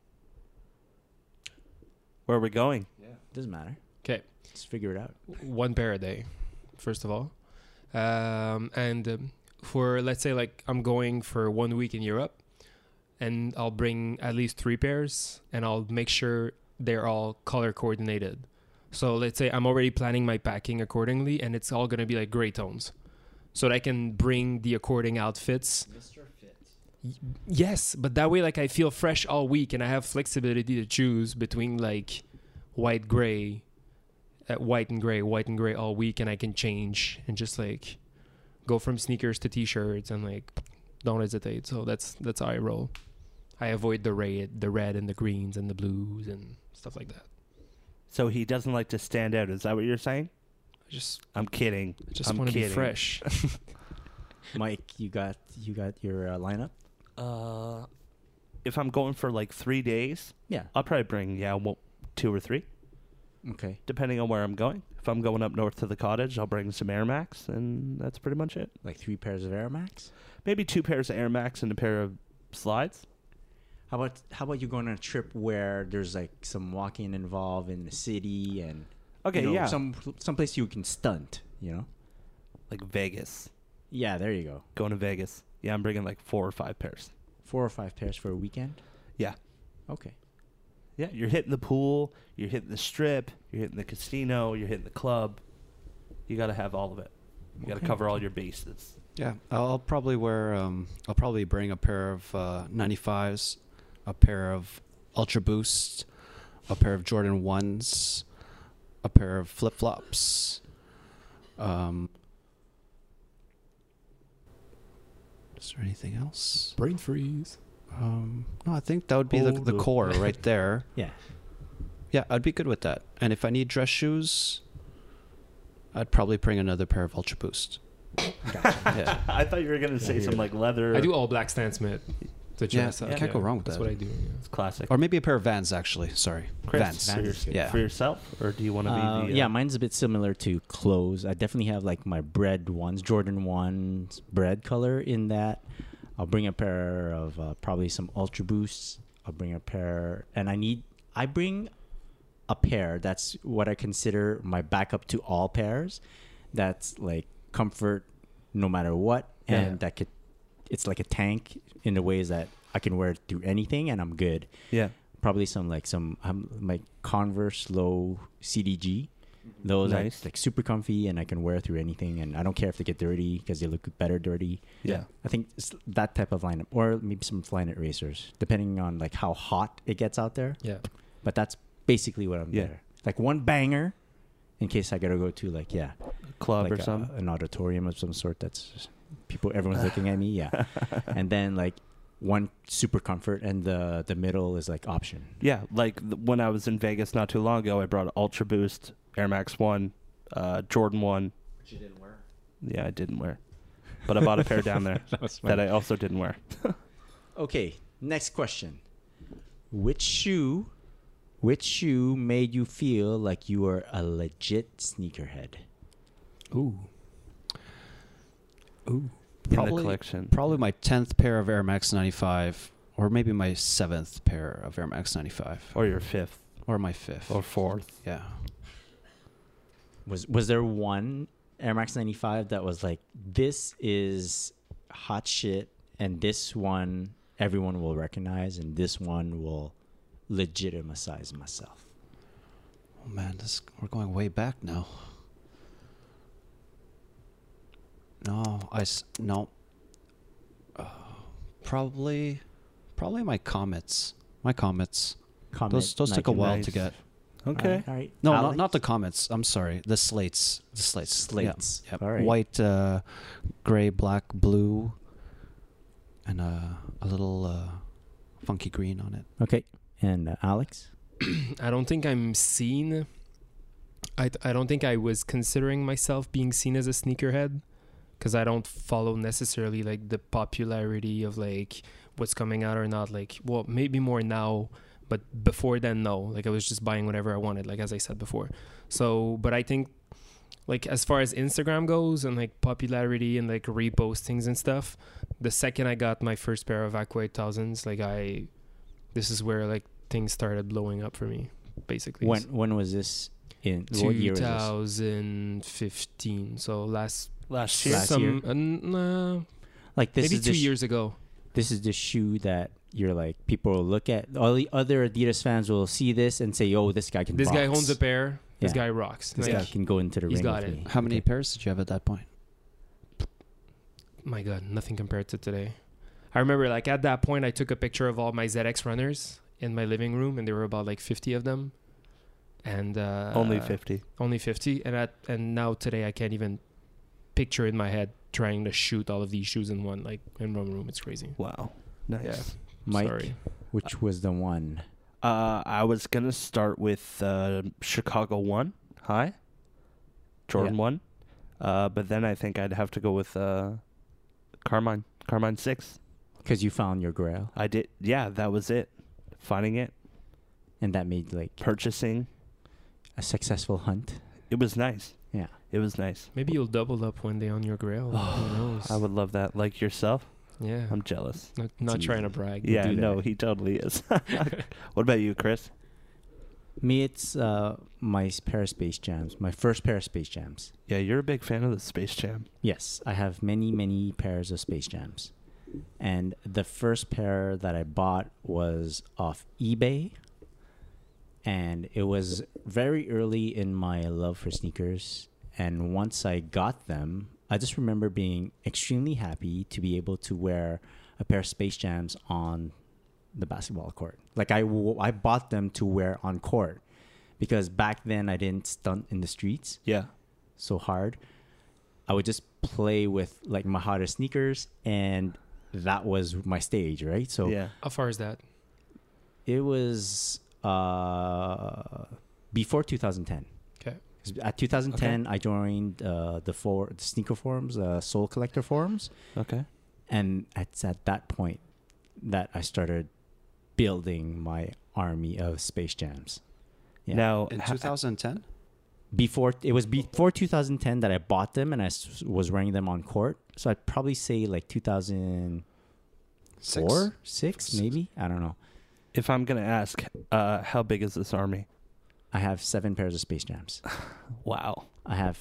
Where are we going? Doesn't matter. Okay. Let's figure it out. One pair a day, first of all. And for, let's say, like, I'm going for 1 week in Europe, and I'll bring at least 3 pairs, and I'll make sure they're all color coordinated. So let's say I'm already planning my packing accordingly, and it's all going to be like gray tones. So that I can bring the according outfits. Yes, but that way, like, I feel fresh all week, and I have flexibility to choose between, like, white and gray all week, and I can change and just, like, go from sneakers to t-shirts and, like, don't hesitate. So that's how I roll. I avoid the red and the greens and the blues and stuff like that. So he doesn't like to stand out. Is that what you're saying? I just I'm kidding. I'm want to be kidding. fresh. Mike, you got your lineup? If I'm going for like 3 days, Yeah. I'll probably bring 2 or 3, Okay. depending on where I'm going. If I'm going up north to the cottage, I'll bring some Air Max, and that's pretty much it. Like 3 pairs of Air Max? Maybe 2 pairs of Air Max and a pair of slides. How about you going on a trip where there's like some walking involved in the city and Okay, you know, yeah. some place you can stunt, you know? Like Vegas. Yeah, there you go. Going to Vegas. Yeah, I'm bringing like 4 or 5 pairs. 4 or 5 pairs for a weekend? Yeah. Okay. Yeah, you're hitting the pool, you're hitting the strip, you're hitting the casino, you're hitting the club. You got to have all of it. You got to Okay. cover all your bases. Yeah, I'll probably wear. I'll probably bring a pair of 95s, a pair of Ultra Boosts, a pair of Jordan 1s, a pair of flip flops. Is there anything else? Brain freeze. No, I think that would be the Hold core right there. Yeah. Yeah, I'd be good with that. And if I need dress shoes, I'd probably bring another pair of Ultra Boost. Yeah. I thought you were going to say some like leather. I do all black Stan Smith to Yeah, dress up. you can't go wrong with That's that. what I do. Yeah. It's classic. Or maybe a pair of Vans, actually. Sorry. Chris, Vans. for, Vans is good. Yeah. for yourself, or do you want to be the... Yeah, mine's a bit similar to clothes. I definitely have like my bread ones, Jordan 1s bread color in that. I'll bring a pair of probably some Ultra Boosts. I'll bring a pair, and I bring a pair that's what I consider my backup to all pairs. That's like comfort no matter what, and it's like a tank in the ways that I can wear it through anything and I'm good. Yeah. Probably some my Converse Low CDG. Those Nice. are like super comfy and I can wear through anything, and I don't care if they get dirty because they look better dirty. Yeah. I think it's that type of lineup, or maybe some Flyknit racers, depending on like how hot it gets out there. Yeah. But that's basically what I'm Yeah. there. Like one banger in case I gotta go to like Club like or something. an auditorium of some sort. That's just everyone's looking at me. Yeah. And then like one super comfort, and the middle is like option. Yeah, like when I was in Vegas not too long ago, I brought Ultra Boost, Air Max 1, Jordan 1. Which you didn't wear. Yeah, I didn't wear. But I bought a pair down there that I also didn't wear. Okay, next question. Which shoe made you feel like you were a legit sneakerhead? Ooh. In the Probably- collection. Probably my 10th pair of Air Max 95, or maybe my 7th pair of Air Max 95, Or your 5th or my 5th. or 4th. Yeah. Was there one Air Max 95 that was like, this is hot shit, and this one everyone will recognize, and this one will legitimize myself? Oh man, we're going way back now. No. Probably my Comets. My Comets. Comet, Those took a Nike. while Nice. to get. Okay. All right. No, Alex? not the Comets. I'm sorry. The Slates. Slates. Yeah. Yep. All right. White, gray, black, blue, and a little funky green on it. Okay. And Alex? I don't think I'm seen. I don't think I was considering myself being seen as a sneakerhead, because I don't follow necessarily like the popularity of like what's coming out or not. Like, well, maybe more now, but before then, no. Like I was just buying whatever I wanted, like as I said before. So, but I think like as far as Instagram goes and like popularity and like repostings and stuff, the second I got my first pair of Aqua 8000s, like this is where like things started blowing up for me, basically. When was this? In what year was this? 2015. So last Last year. Last year? Like this maybe is 2 the years ago. This is the shoe that you're like, people will look at. All the other Adidas fans will see this and say, "Oh, this guy can. This guy box. owns a pair. This Yeah. guy rocks. This Like, guy can go into the he's ring got with it. me." How many Okay. pairs did you have at that point? my God, nothing compared to today. I remember like at that point, I took a picture of all my ZX runners in my living room, and there were about like 50 of them. And Only 50. Only 50. And now today, I can't even picture in my head trying to shoot all of these shoes in one room. It's crazy. Wow. Nice. Yeah. Mike, Sorry. which was the one? I was going to start with Chicago 1 high, Jordan 1. But then I think I'd have to go with Carmine 6. Because you found your grail, I did. Yeah, that was it. Finding it, and that made like purchasing. a successful hunt. It was nice. Yeah. It was nice. Maybe you'll double up one day on your grail. Who knows? I would love that. Like yourself? Yeah. I'm jealous. Not It's trying to easy. brag. Yeah, do no, that. he totally is. What about you, Chris? Me, it's my pair of Space Jams. My first pair of Space Jams. Yeah, you're a big fan of the Space Jam. Yes, I have many pairs of Space Jams. And the first pair that I bought was off eBay. And it was very early in my love for sneakers. And once I got them, I just remember being extremely happy to be able to wear a pair of Space Jams on the basketball court. Like I bought them to wear on court because back then I didn't stunt in the streets Yeah. so hard. I would just play with like my hottest sneakers, and that was my stage, right? So Yeah. How far is that? it was before 2010. Okay. 'Cause at 2010, I joined the sneaker forums, Soul Collector forums, Okay. and it's at that point that I started building my army of Space Jams. Yeah. Now, In 2010? Before 2010 that I bought them, and I was wearing them on court. So I'd probably say like 2000, Six. 4, 6, maybe. I don't know. If I'm gonna ask, how big is this army? I have 7 pairs of Space Jams. Wow. I have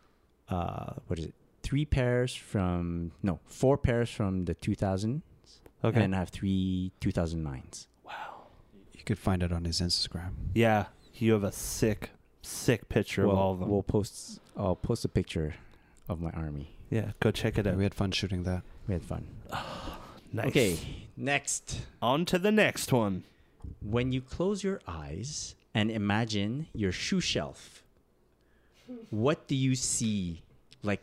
4 pairs from the 2000s, Okay. and I have 3 2009s. You could find it on his Instagram. Yeah, you have a sick picture of all of them. I'll post a picture of my army. Yeah, go check it Yeah, out. we had fun shooting that. We had fun. Nice. Okay, next. On to the next one. When you close your eyes and imagine your shoe shelf, what do you see? Like,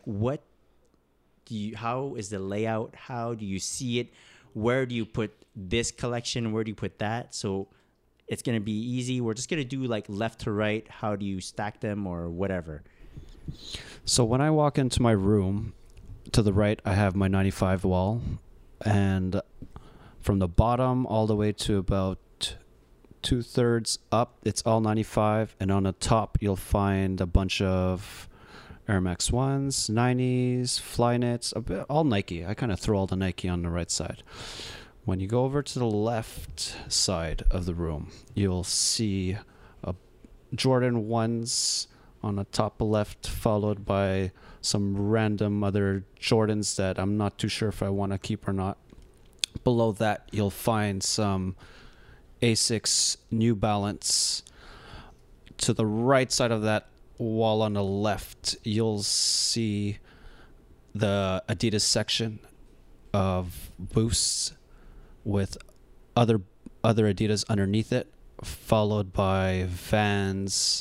how is the layout? How do you see it? Where do you put this collection? Where do you put that? So it's going to be easy. We're just going to do like left to right. How do you stack them or whatever? So when I walk into my room, to the right, I have my 95 wall. And from the bottom all the way to about 2/3 up, it's all 95. And on the top, you'll find a bunch of Air Max 1s, 90s, Flyknits, all Nike. I kind of throw all the Nike on the right side. When you go over to the left side of the room, you'll see a Jordan 1s on the top left, followed by some random other Jordans that I'm not too sure if I want to keep or not. Below that, you'll find some Asics New Balance. To the right side of that wall on the left, you'll see the Adidas section of Boosts with other Adidas underneath it, followed by Vans,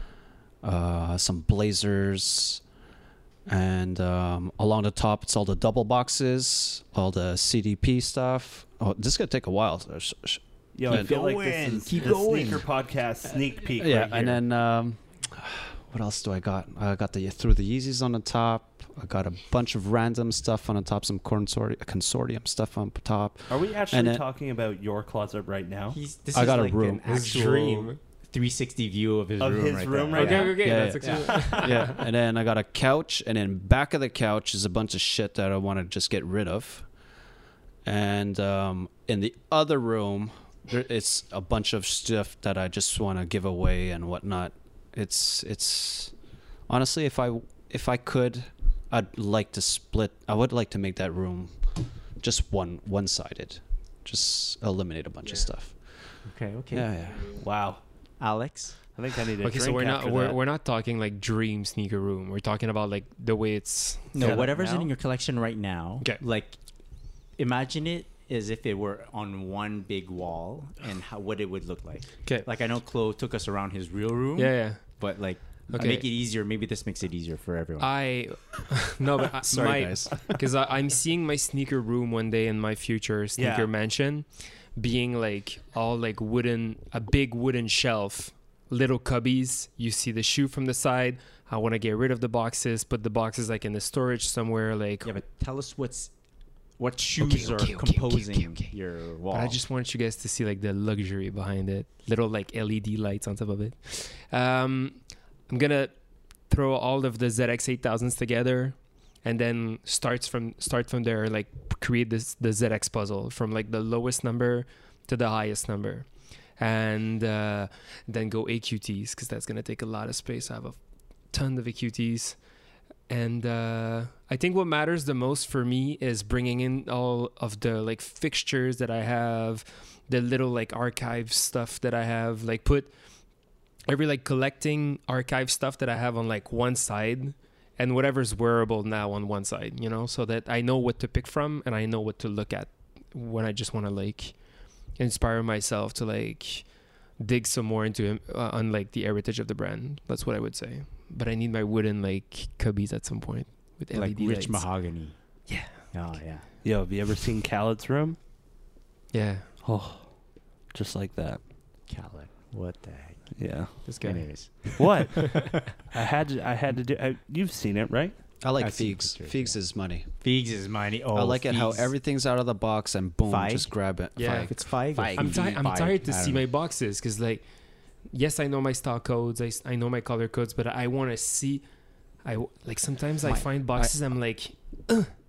some Blazers, and along the top, it's all the double boxes, all the CDP stuff. Oh, this is gonna take a while. Yo, I feel like this is Keep the going. Sneaker Podcast sneak peek. Yeah, right here. and then what else do I got? I got through the Yeezys on the top. I got a bunch of random stuff on the top, some consortium stuff on top. Are we actually and then- talking about your closet right now? I got a room. An actual 360 view of his Of room his right room there. right Okay, now? okay, Yeah, that's yeah. actually. Yeah, and then I got a couch, and then back of the couch is a bunch of shit that I want to just get rid of. And in the other room, it's a bunch of stuff that I just want to give away and whatnot. It's honestly, if I could, I'd like to split. I would like to make that room just one-sided, just eliminate a bunch of stuff. Okay. Yeah. Wow. Alex? I think I need a Okay, drink so after that. we're not talking like dream sneaker room. We're talking about like the way it's. No, Set up whatever's now? in your collection right now. Okay. Like, imagine it as if it were on one big wall and what it would look like. Okay. Like, I know Chloe took us around his real room. Yeah. But, like, Okay. make it easier. Maybe this makes it easier for everyone. No, but Sorry, guys. Because I'm seeing my sneaker room one day in my future sneaker Yeah. mansion, being like all like a big wooden shelf, little cubbies. You see the shoe from the side. I want to get rid of the boxes, put the boxes like in the storage somewhere. Like, yeah, but tell us what shoes are composing your wall. I just want you guys to see like the luxury behind it. Little like LED lights on top of it. I'm gonna throw all of the ZX 8000s together, and then start from there. Like create the ZX puzzle from like the lowest number to the highest number, and then go AQTs because that's gonna take a lot of space. I have a ton of AQTs. And I think what matters the most for me is bringing in all of the like fixtures that I have, the little like archive stuff that I have, like put every like collecting archive stuff that I have on like one side and whatever's wearable now on one side, you know, so that I know what to pick from and I know what to look at when I just want to like inspire myself to like dig some more into on like the heritage of the brand. That's what I would say. But I need my wooden like cubbies at some point with LED like rich lights. mahogany. Yeah. Oh, yeah. Yo, have you ever seen Khaled's room? Yeah. Oh, just like that. Khaled. What the heck? Yeah. This guy. Anyways. What? I had to do. You've seen it, right? I like I've seen Figs. pictures, Figs yeah. is money. Figs is money. Oh, I like it how Figs. everything's out of the box and boom, Feig? just grab it. Yeah. If it's five, Feig. I'm tired to I see don't my know. boxes because like, yes, I know my style codes. I know my color codes, but I want to see. Like sometimes I find boxes. I'm like,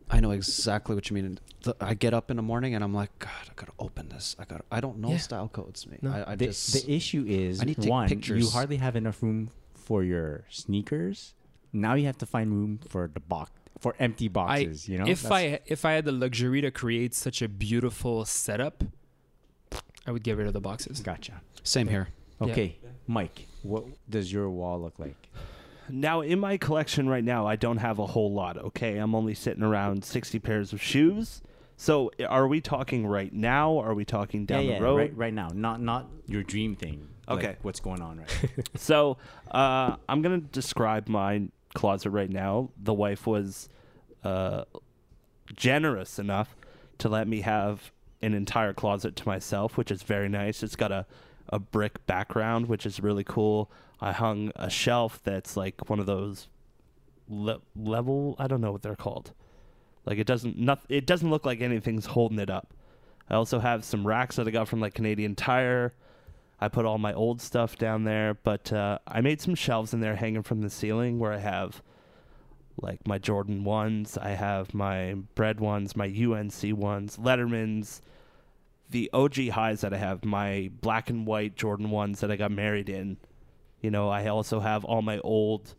I know exactly what you mean. I get up in the morning and I'm like, God, I gotta open this. I don't know Yeah. style codes, mate. No. I The just issue is, I need to take one, you pictures. hardly have enough room for your sneakers. Now you have to find room for the box, for empty boxes. You know, if I had the luxury to create such a beautiful setup, I would get rid of the boxes. gotcha. same here. Okay, Mike, what does your wall look like? Now, in my collection right now, I don't have a whole lot, okay? I'm only sitting around 60 pairs of shoes. So are we talking right now? Or are we talking down the road? right now, not your dream thing. Okay. Like what's going on right now. So I'm going to describe my closet right now. The wife was generous enough to let me have an entire closet to myself, which is very nice. It's got a brick background, which is really cool. I hung a shelf that's like one of those level, I don't know what they're called. Like it doesn't look like anything's holding it up. I also have some racks that I got from like Canadian Tire. I put all my old stuff down there, but I made some shelves in there hanging from the ceiling where I have like my Jordan 1s, I have my Bread ones, my UNC ones, Letterman's, the OG highs that I have, my black and white Jordan 1s that I got married in. You know, I also have all my old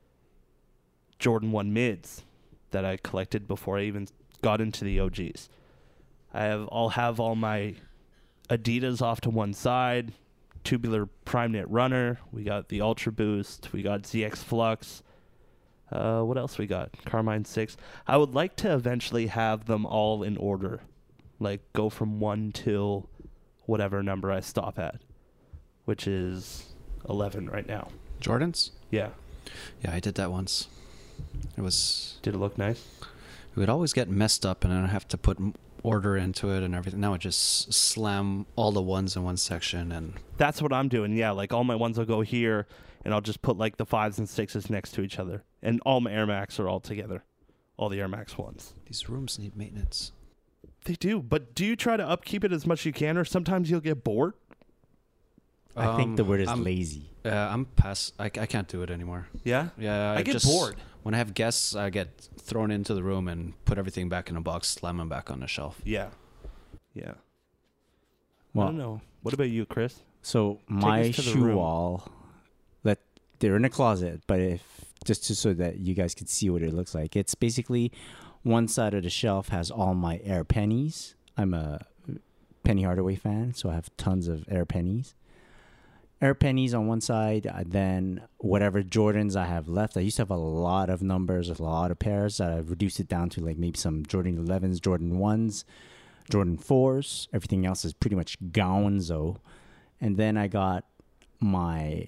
Jordan 1 mids that I collected before I even got into the OGs. I'll have all my Adidas off to one side, Tubular Prime Knit Runner, we got the Ultra Boost, we got ZX Flux. What else we got? Carmine 6. I would like to eventually have them all in order. Like go from 1 till whatever number I stop at, which is 11 right now. Jordans? Yeah. Yeah, I did that once. Did it look nice? It would always get messed up and then I'd have to put order into it and everything. Now I just slam all the ones in one section and That's what I'm doing. Yeah, like all my ones will go here, and I'll just put like the 5s and 6s next to each other, and all my Air Max are all together. All the Air Max ones. these rooms need maintenance. They do, but do you try to upkeep it as much as you can, or sometimes you'll get bored? I think the word is I'm lazy. I'm past. I can't do it anymore. Yeah? Yeah, I get bored. When I have guests, I get thrown into the room and put everything back in a box, slam them back on the shelf. Yeah. Yeah. I Well, don't know. What about you, Chris? so my us to the shoe room. wall, they're in a closet, but so that you guys could see what it looks like. It's basically one side of the shelf has all my Air Pennies. I'm a Penny Hardaway fan, so I have tons of Air Pennies. Air Pennies on one side, then whatever Jordans I have left. I used to have a lot of numbers, a lot of pairs. I've reduced it down to like maybe some Jordan 11s, Jordan 1s, Jordan 4s. Everything else is pretty much gonzo. And then I got my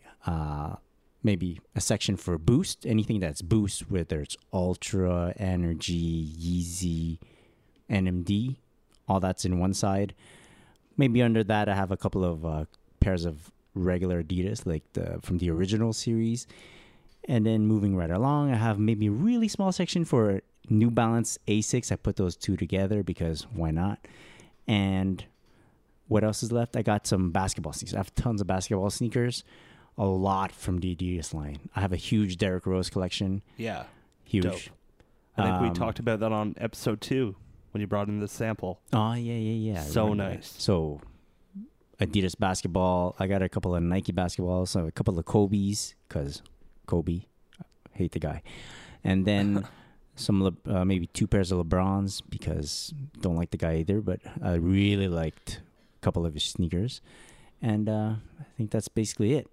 maybe a section for Boost. Anything that's Boost, whether it's Ultra, Energy, Yeezy, NMD, all that's in one side. Maybe under that I have a couple of pairs of regular Adidas, like from the original series. And then moving right along, I have maybe a really small section for New Balance Asics. I put those two together because why not? And what else is left? I got some basketball sneakers. I have tons of basketball sneakers, a lot from the Adidas line. I have a huge Derrick Rose collection. Yeah. Huge. Dope. I think we talked about that on episode 2 when you brought in the sample. Oh, yeah. I So remember that. nice. So Adidas basketball. I got a couple of Nike basketballs, so a couple of Kobe's, because Kobe, hate the guy. And then maybe 2 pairs of LeBrons, because don't like the guy either, but I really liked a couple of his sneakers. And I think that's basically it.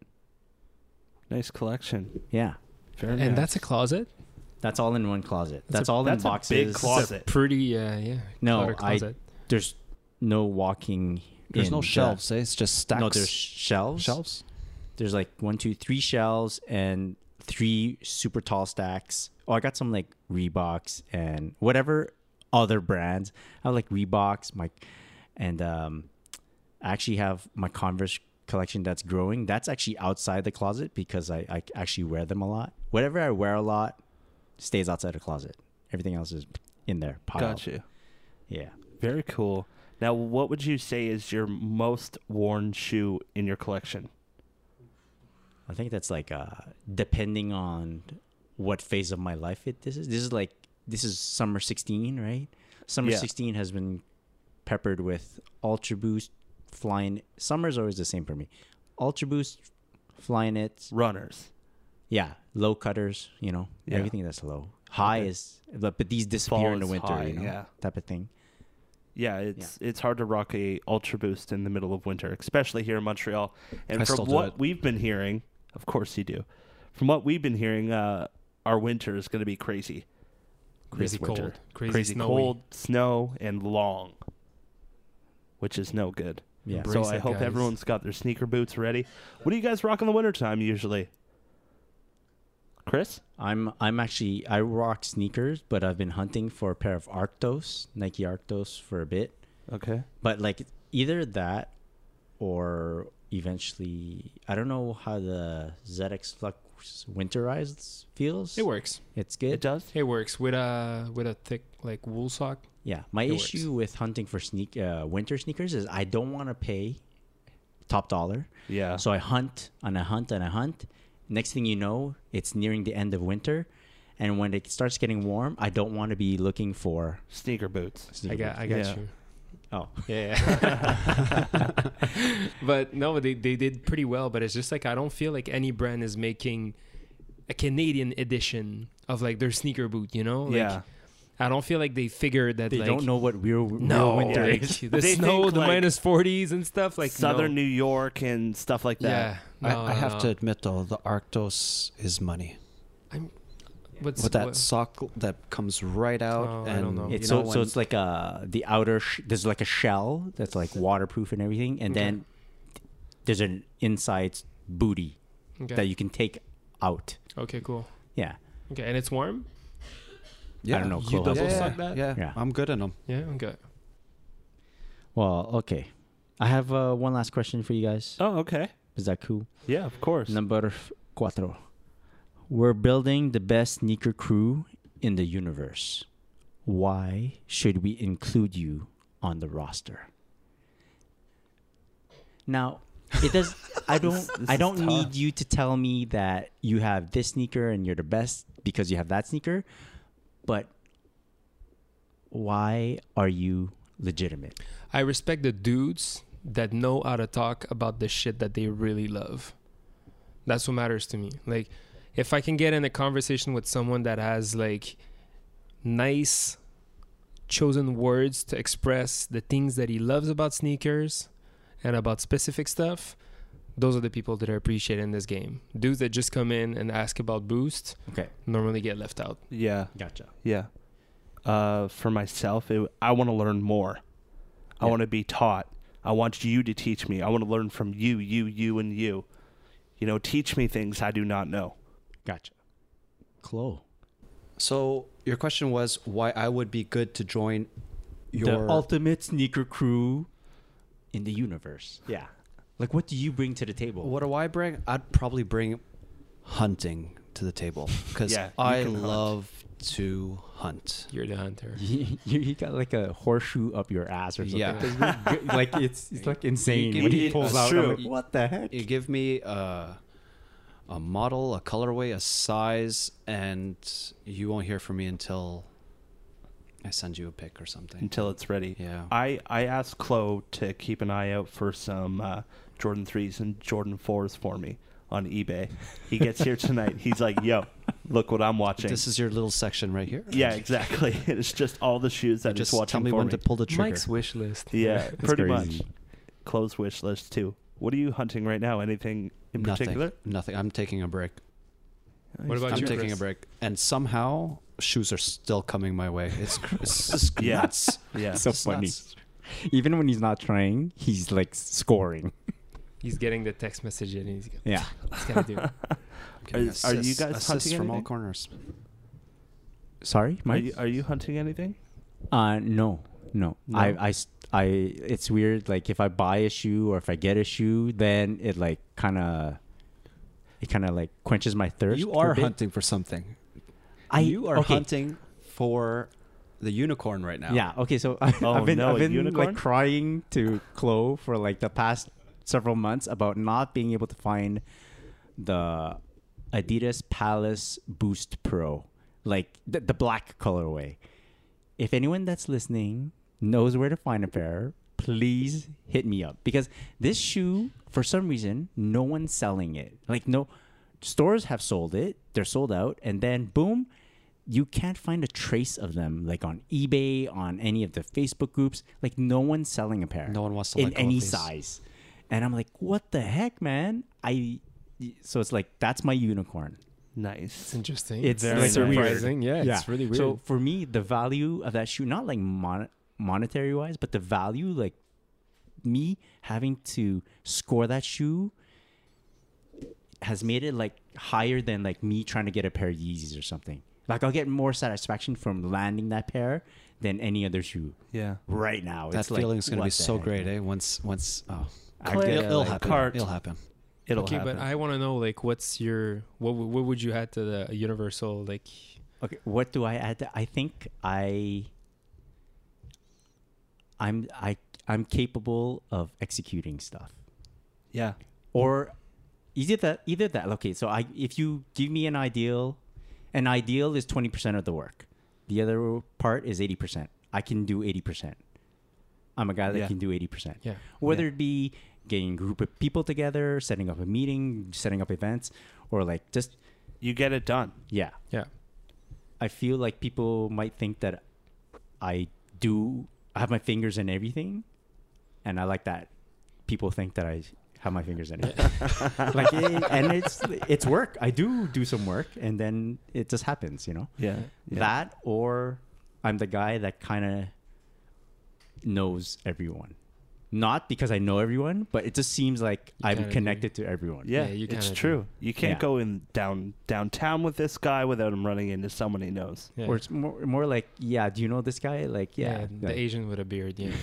Nice collection. Yeah. Very nice. And that's a closet. That's all in one closet. That's a- all in that's a boxes. big closet. It's a pretty, yeah. No, cluttered closet. There's no walking. There's in no the- shelves, eh? It's just stacks. No, there's shelves. shelves. There's like 1, 2, 3 shelves and 3 super tall stacks. Oh, I got some like Reeboks and whatever other brands. I have like Reeboks, and I actually have my Converse collection that's growing. That's actually outside the closet because I actually wear them a lot. Whatever I wear a lot stays outside the closet. Everything else is in there. Piled. Got you. Yeah. Very cool. Now, what would you say is your most worn shoe in your collection? I think that's like depending on what phase of my life this is. This is like this is summer 16, right? Summer Yeah. 16 has been peppered with Ultra Boost, Flying. Summer's always the same for me. Ultra Boost, Flying It, Runners. yeah, low cutters, you know, Yeah. everything that's low. High Okay. is, but these disappear in the is winter, high, you know, yeah. type of thing. Yeah, it's hard to rock a Ultra Boost in the middle of winter, especially here in Montreal. And I still from do what it. we've been hearing, of course you do. From what we've been hearing, our winter is going to be crazy. Crazy this winter. cold. Crazy, Crazy snowy. cold, snow, and long, which is no good. Yeah. Embrace So I it, hope guys. everyone's got their sneaker boots ready. What do you guys rock in the wintertime usually? Chris? I'm actually, I rock sneakers, but I've been hunting for a pair of Arctos, Nike Arctos for a bit. Okay. But like either that or eventually, I don't know how the ZX Flux winterized feels. It works. It's good. It does? It works with a thick like wool sock. Yeah. My It issue with hunting for winter sneakers is I don't want to pay top dollar. Yeah. So I hunt and I hunt and I hunt. Next thing you know, it's nearing the end of winter. And when it starts getting warm, I don't want to be looking for Sneaker boots. sneaker I got Yeah. you. Oh. Yeah. But no, they did pretty well. But it's just like I don't feel like any brand is making a Canadian edition of like their sneaker boot. You know? Like, Yeah. I don't feel like they figured that They like don't know what real no winter like, is. the They snow, think, the like, minus 40s and stuff like Southern no. New York and stuff like that. Yeah. No, I have no. to admit though, the Arctos is money. What's With that what- sock that comes right out, Oh, I and don't know. It's you know, so it's like the outer there's like a shell that's like waterproof and everything, and Okay. then there's an inside booty Okay. that you can take out. Okay, cool. Yeah. Okay, and it's warm. yeah. I don't know. You Chloe has double it. suck that? Yeah, Yeah. I'm good in them. Yeah. Okay. Well, okay. I have one last question for you guys. Oh, okay. Is that cool? Yeah, of course. Number 4. We're building the best sneaker crew in the universe. Why should we include you on the roster? Now, it does. I don't. I is don't tough. need you to tell me that you have this sneaker and you're the best because you have that sneaker. But why are you legitimate? I respect the dudes that know how to talk about the shit that they really love. That's what matters to me. Like, if I can get in a conversation with someone that has like nice chosen words to express the things that he loves about sneakers and about specific stuff, those are the people that I appreciate in this game. Dudes that just come in and ask about Boost Okay, normally get left out. Yeah. gotcha. Yeah. For myself, I want to learn more. I Yeah. want to be taught. I want you to teach me. I want to learn from you, and you. You know, teach me things I do not know. Gotcha. Chloe. So your question was why I would be good to join your The ultimate sneaker crew in the universe. Yeah. Like, what do you bring to the table? What do I bring? I'd probably bring hunting to the table because Yeah, you I can hunt. love to hunt. You're the hunter. you got like a horseshoe up your ass or something. Yeah. 'Cause you're good- like it's like insane give when me- he pulls it's out. true. I'm like, what the heck? You give me a model, a colorway, a size, and you won't hear from me until I send you a pic or something. Until it's ready. Yeah. I asked Chloe to keep an eye out for some Jordan 3s and Jordan 4s for me on eBay. He gets here tonight. He's like, yo, look what I'm watching. This is your little section right here. Yeah, exactly. It's just all the shoes that Just he's watching tell me for when me. to pull the trigger. Mike's wish list. Yeah, pretty much. crazy. Chloe's wish list too. What are you hunting right now? Anything in particular? Nothing. I'm taking a break. What about I'm you, taking Chris? a break, and somehow shoes are still coming my way. It's just Yeah. nuts. Yeah. So It's funny. nuts. Even when he's not trying, he's like scoring. He's getting the text message and he's Yeah. gotta do. I'm getting Are you assists- guys assists hunting from all anything? corners? Sorry, Are Mike. you hunting anything? No. No? It's weird. Like if I buy a shoe or if I get a shoe, then it like kind of like quenches my thirst. You for a are bit. hunting for something. I You are okay. hunting for the unicorn right now. Yeah. Okay. So Oh, I've been no, a unicorn? like crying to Chloe for like the past several months about not being able to find the Adidas Palace Boost Pro, like the black colorway. If anyone that's listening knows where to find a pair, please hit me up, because this shoe, for some reason, no one's selling it. Like, no stores have sold it, they're sold out, and then boom, you can't find a trace of them, like on eBay, on any of the Facebook groups. Like, no one's selling a pair. No one wants to in let go of any these. size. And I'm like, what the heck, man? So it's like, that's my unicorn. Nice. It's interesting. It's very like surprising. Yeah, Yeah. it's really weird. So for me, the value of that shoe, not like monetary wise, but the value, like me having to score that shoe has made it like higher than like me trying to get a pair of Yeezys or something. Like, I'll get more satisfaction from landing that pair than any other shoe Yeah. right now. That It's like, feeling's going to what be the so heck, great, man? eh? Once, I Clay, get it, it'll like, happen. Cart. It'll happen. It'll okay, happen. but I want to know, like, what's your what would you add to the Universal, like? Okay, what do I add? I think I'm capable of executing stuff. Yeah. Or either that. Okay, so if you give me an ideal is 20% of the work. The other part is 80%. I can do 80%. I'm a guy that Yeah. can do 80%. Yeah. Whether it be getting a group of people together, setting up a meeting, setting up events, or like just You get it done. yeah. Yeah. I feel like people might think that I have my fingers in everything, and I like that people think that I have my fingers in it. And it's work. I do some work, and then it just happens, you know. Yeah. That, or I'm the guy that kind of knows everyone. Not because I know everyone, but it just seems like I'm kinda connected to everyone. Yeah, Yeah, you it's kinda true. You can't Yeah. go in downtown with this guy without him running into someone he knows. Yeah. Or it's more like, yeah, do you know this guy? Like, yeah. The like- Asian with a beard. Yeah.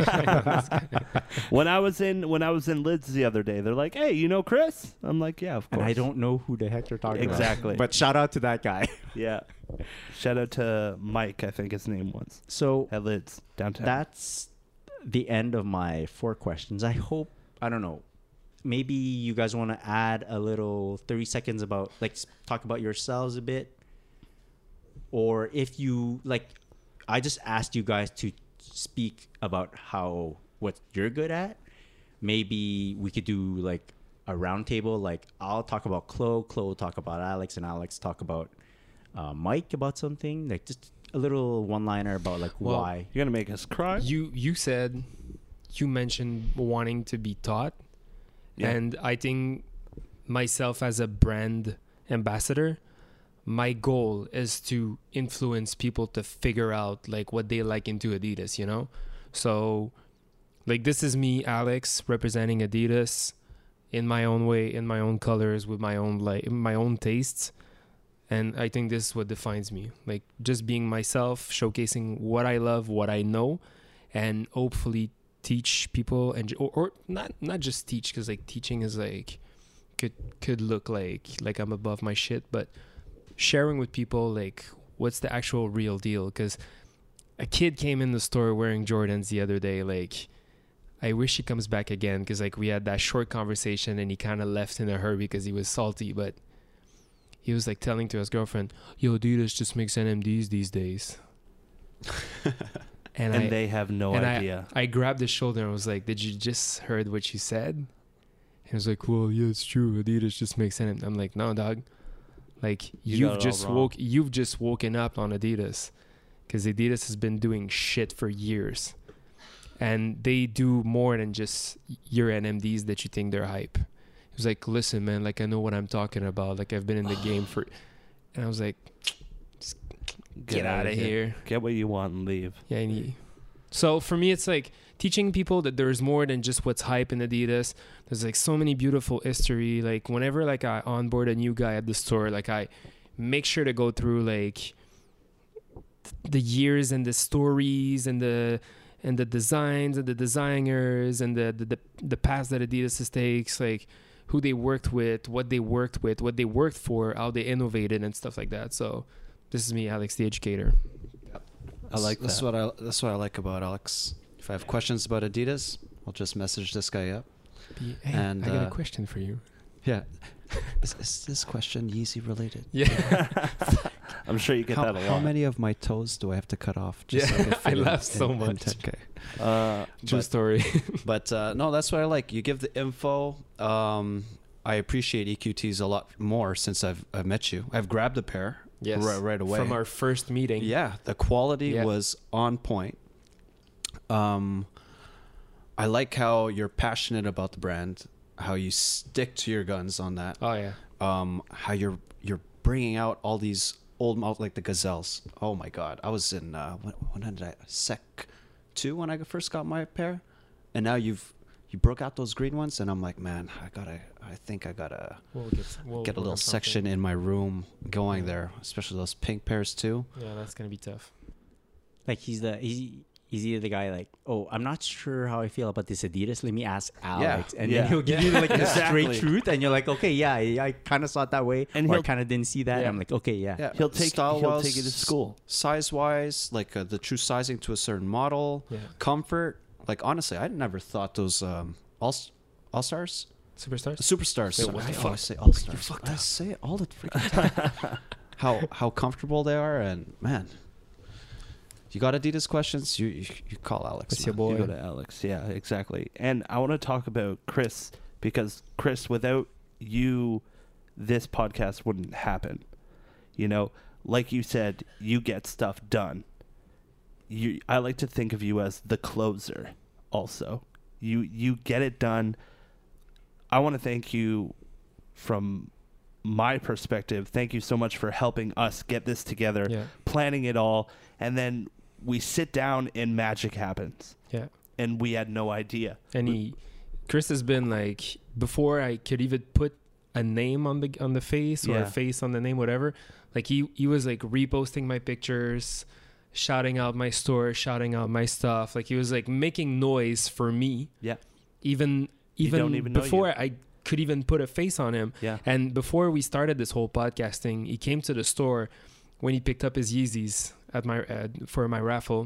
When I was in Lids the other day, they're like, "Hey, you know Chris?" I'm like, "Yeah, of course." and I don't know who the heck they're talking Exactly. about. But shout out to that guy. Yeah. Shout out to Mike, I think his name was, So at Lids downtown. that's the end of my 4 questions. I hope, I don't know, maybe you guys want to add a little 30 seconds about, like, talk about yourselves a bit. Or if you, like, I just asked you guys to speak about what you're good at. Maybe we could do, like, a round table. Like, I'll talk about Chloe will talk about Alex, and Alex talk about Mike about something. Like, just a little one-liner about, like, Well, why. You're gonna make us cry. You mentioned wanting to be taught, Yeah. and I think myself as a brand ambassador, my goal is to influence people to figure out like what they like into Adidas, you know? So like, this is me, Alex, representing Adidas in my own way, in my own colors, with my own tastes. And I think this is what defines me. Like, just being myself, showcasing what I love, what I know, and hopefully teach people, and or not just teach, because like teaching is like could look like I'm above my shit, but sharing with people like what's the actual real deal. Because a kid came in the store wearing Jordans the other day. Like, I wish he comes back again, because like we had that short conversation and he kind of left in a hurry because he was salty, but he was like telling to his girlfriend, "Yo, Adidas just makes NMDs these days." and they have no idea. I grabbed his shoulder and was like, "Did you just heard what you said?" He was like, "Well, yeah, it's true. Adidas just makes NMDs." I'm like, "No, dog. Like, You got it all wrong. you've just woken up on Adidas, because Adidas has been doing shit for years, and they do more than just your NMDs that you think they're hype." He was like, "Listen, man, like, I know what I'm talking about. Like, I've been in the game for," and I was like, get out of here. Get what you want and leave. Yeah. So for me, it's like teaching people that there's more than just what's hype in Adidas. There's like so many beautiful history. Like, whenever like I onboard a new guy at the store, like I make sure to go through like the years and the stories and the designs and the designers and the paths that Adidas takes, like who they worked with, what they worked for, how they innovated and stuff like that. So this is me, Alex the Educator. I like That's that. what I like about Alex. If I have questions about Adidas, I'll just message this guy up. Hey, And, I got a question for you. Yeah. Is this question Yeezy related? Yeah. I'm sure you get that a lot. How many of my toes do I have to cut off? Just so I, can I fit in- laugh so in much. 10K. True But- story. But no, that's what I like. You give the info. I appreciate EQTs a lot more since I've met you. I've grabbed a pair Yes. right away. From our first meeting. Yeah, the quality Yeah. was on point. I like how you're passionate about the brand, how you stick to your guns on that. Oh yeah. How you're bringing out all these old like the Gazelles. Oh my God, I was in when did I Sec 2 when I first got my pair, and now you broke out those green ones, and I'm like, man, I think I gotta We'll get a work little on section something. in my room going there, especially those pink pairs too. Yeah, that's gonna be tough. Like he's either the guy like, oh, I'm not sure how I feel about this Adidas. Let me ask Alex, and Yeah. then he'll give you like the Exactly. straight truth, and you're like, okay, yeah, I kind of saw it that way, And or I he'll- kind of didn't see that. Yeah. I'm like, okay, yeah. Yeah, He'll take you to school. Size wise, like the true sizing to a certain model, Yeah. comfort. Like honestly, I never thought those all stars, Superstars. superstars. Wait, what the I fuck? always say all stars. I say it all the freaking time. how comfortable they are, and man, you got Adidas questions, you call Alex. It's your man. boy. You go to Alex. Yeah, exactly. And I want to talk about Chris, because Chris, without you, this podcast wouldn't happen. You know, like you said, you get stuff done. I like to think of you as the closer also. You get it done. I want to thank you from my perspective. Thank you so much for helping us get this together, Yeah. planning it all, and then we sit down and magic happens. Yeah. And we had no idea. And Chris has been like, before I could even put a name on the face or Yeah. a face on the name, whatever. Like he was like reposting my pictures, shouting out my store, shouting out my stuff. Like he was like making noise for me. Yeah. Even don't even know before you. I could even put a face on him. Yeah. And before we started this whole podcasting, he came to the store when he picked up his Yeezys at my for my raffle.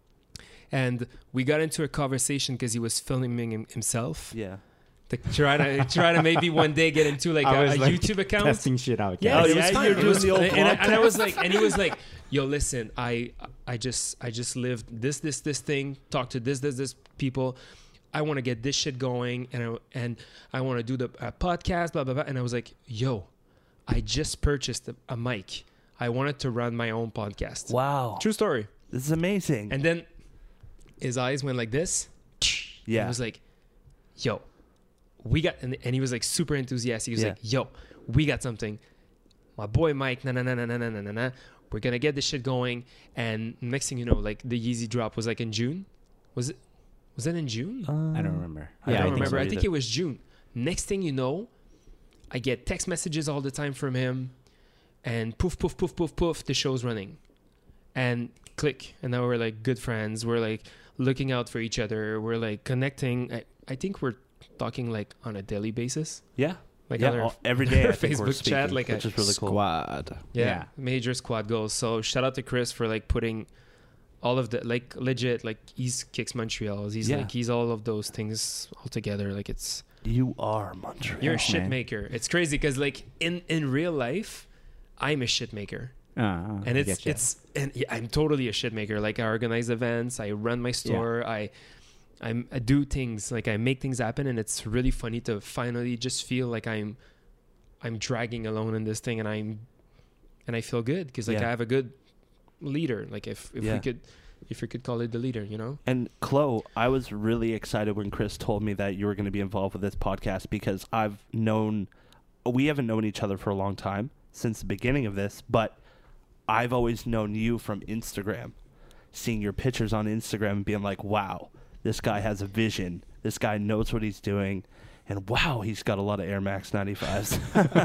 And we got into a conversation because he was filming himself. Yeah. To try to maybe one day get into like I a was, like, YouTube account. Testing shit out. Yeah, Oh, it yeah, was fun. you're It was, doing the old and vlog I was like, and he was like, "Yo, listen, I just lived this thing. Talk to this people. I want to get this shit going, and I want to do the podcast, blah blah blah." And I was like, "Yo, I just purchased a mic. I wanted to run my own podcast." Wow. True story. This is amazing. And then his eyes went like this. yeah. I was like, "Yo, we got," and he was like super enthusiastic. He was Yeah. like, "Yo, we got something. My boy Mike, nah. We're gonna get this shit going." And next thing you know, like the Yeezy drop was like in June. Was it in June? I don't remember. I I don't don't remember. so I think either. it was June. Next thing you know, I get text messages all the time from him, and poof, the show's running, and click, and now we're like good friends. We're like looking out for each other. We're like connecting. I think we're talking like on a daily basis, Yeah. like Yeah, on our, every day. our I think we're Facebook chat, speaking, like which a is really cool. Squad. yeah, major squad goals. So shout out to Chris for like putting all of the like legit like he's Kicks Montreal. He's Yeah. like he's all of those things all together. Like it's. You are Montreal. You're a Yeah, shit man. maker. It's crazy because like in real life, I'm a shit maker, and I'm totally a shit maker. Like I organize events, I run my store, I do things, like I make things happen, and it's really funny to finally just feel like I'm dragging alone in this thing, and I feel good because like Yeah. I have a good leader. Like if Yeah. you could call it the leader, you know. And Chloe, I was really excited when Chris told me that you were going to be involved with this podcast, because we haven't known each other for a long time, since the beginning of this, but I've always known you from Instagram, seeing your pictures on Instagram and being like, wow, this guy has a vision. This guy knows what he's doing. And wow, he's got a lot of Air Max 95s.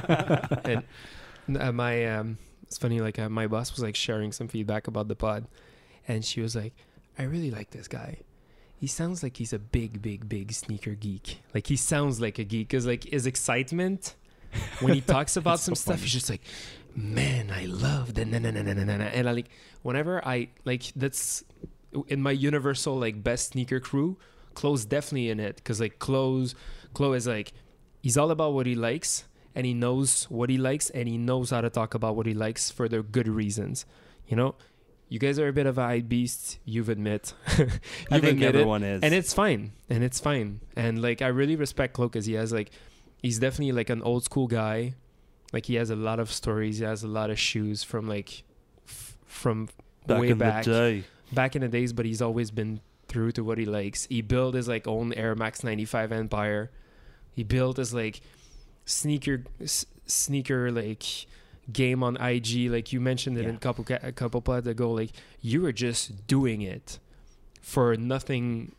And it's funny, like my boss was like sharing some feedback about the pod, and she was like, I really like this guy. He sounds like he's a big sneaker geek. Like he sounds like a geek, because like his excitement when he talks about some stuff, he's just like, man, I love the and I like whenever I like, that's in my universal like best sneaker crew. Chloe's definitely in it, because like Chloe is like, he's all about what he likes, and he knows what he likes, and he knows how to talk about what he likes for the good reasons. You know, you guys are a bit of a hype beast. You've admit. I think everyone is. And it's fine. And like, I really respect Chloe because he's definitely like an old school guy. Like, he has a lot of stories. He has a lot of shoes from like, from way back. The day. Back in the days, but he's always been true to what he likes. He built his like own Air Max 95 empire. He built his like sneaker like game on IG, like you mentioned it in a couple pods ago. Like, you were just doing it for nothing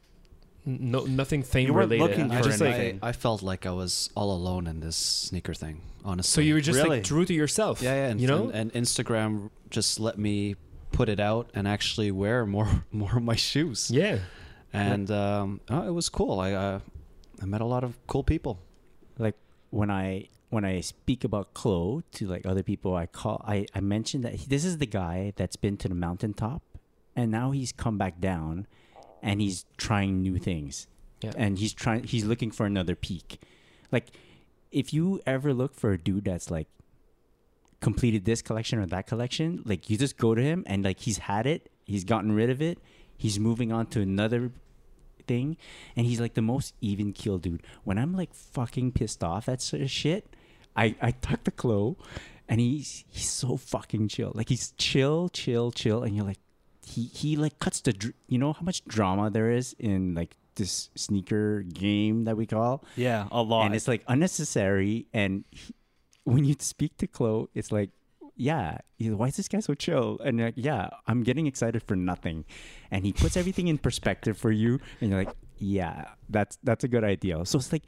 fame You weren't related. looking I for just anything. like, I felt like I was all alone in this sneaker thing, honestly. so you were just Really? like true to yourself. yeah, and, you know, and Instagram just let me put it out and actually wear more of my shoes. yeah. And it was cool. I met a lot of cool people. Like when I speak about Chloe to like other people, I mentioned that this is the guy that's been to the mountaintop, and now he's come back down, and he's trying new things, and he's looking for another peak. Like, if you ever look for a dude that's like completed this collection or that collection, like, you just go to him and like he's had it, he's gotten rid of it, he's moving on to another thing, and he's like the most even keeled dude. When I'm like fucking pissed off at sort of shit, I talk to Chloe, and he's so fucking chill. Like, he's chill, and you're like, he like cuts you know how much drama there is in like this sneaker game that we call, Yeah, a lot. and it's like unnecessary. And when you speak to Chloe, it's like, yeah, why is this guy so chill? And you're like, yeah, I'm getting excited for nothing. And he puts everything in perspective for you, and you're like, yeah, that's a good idea. So it's like,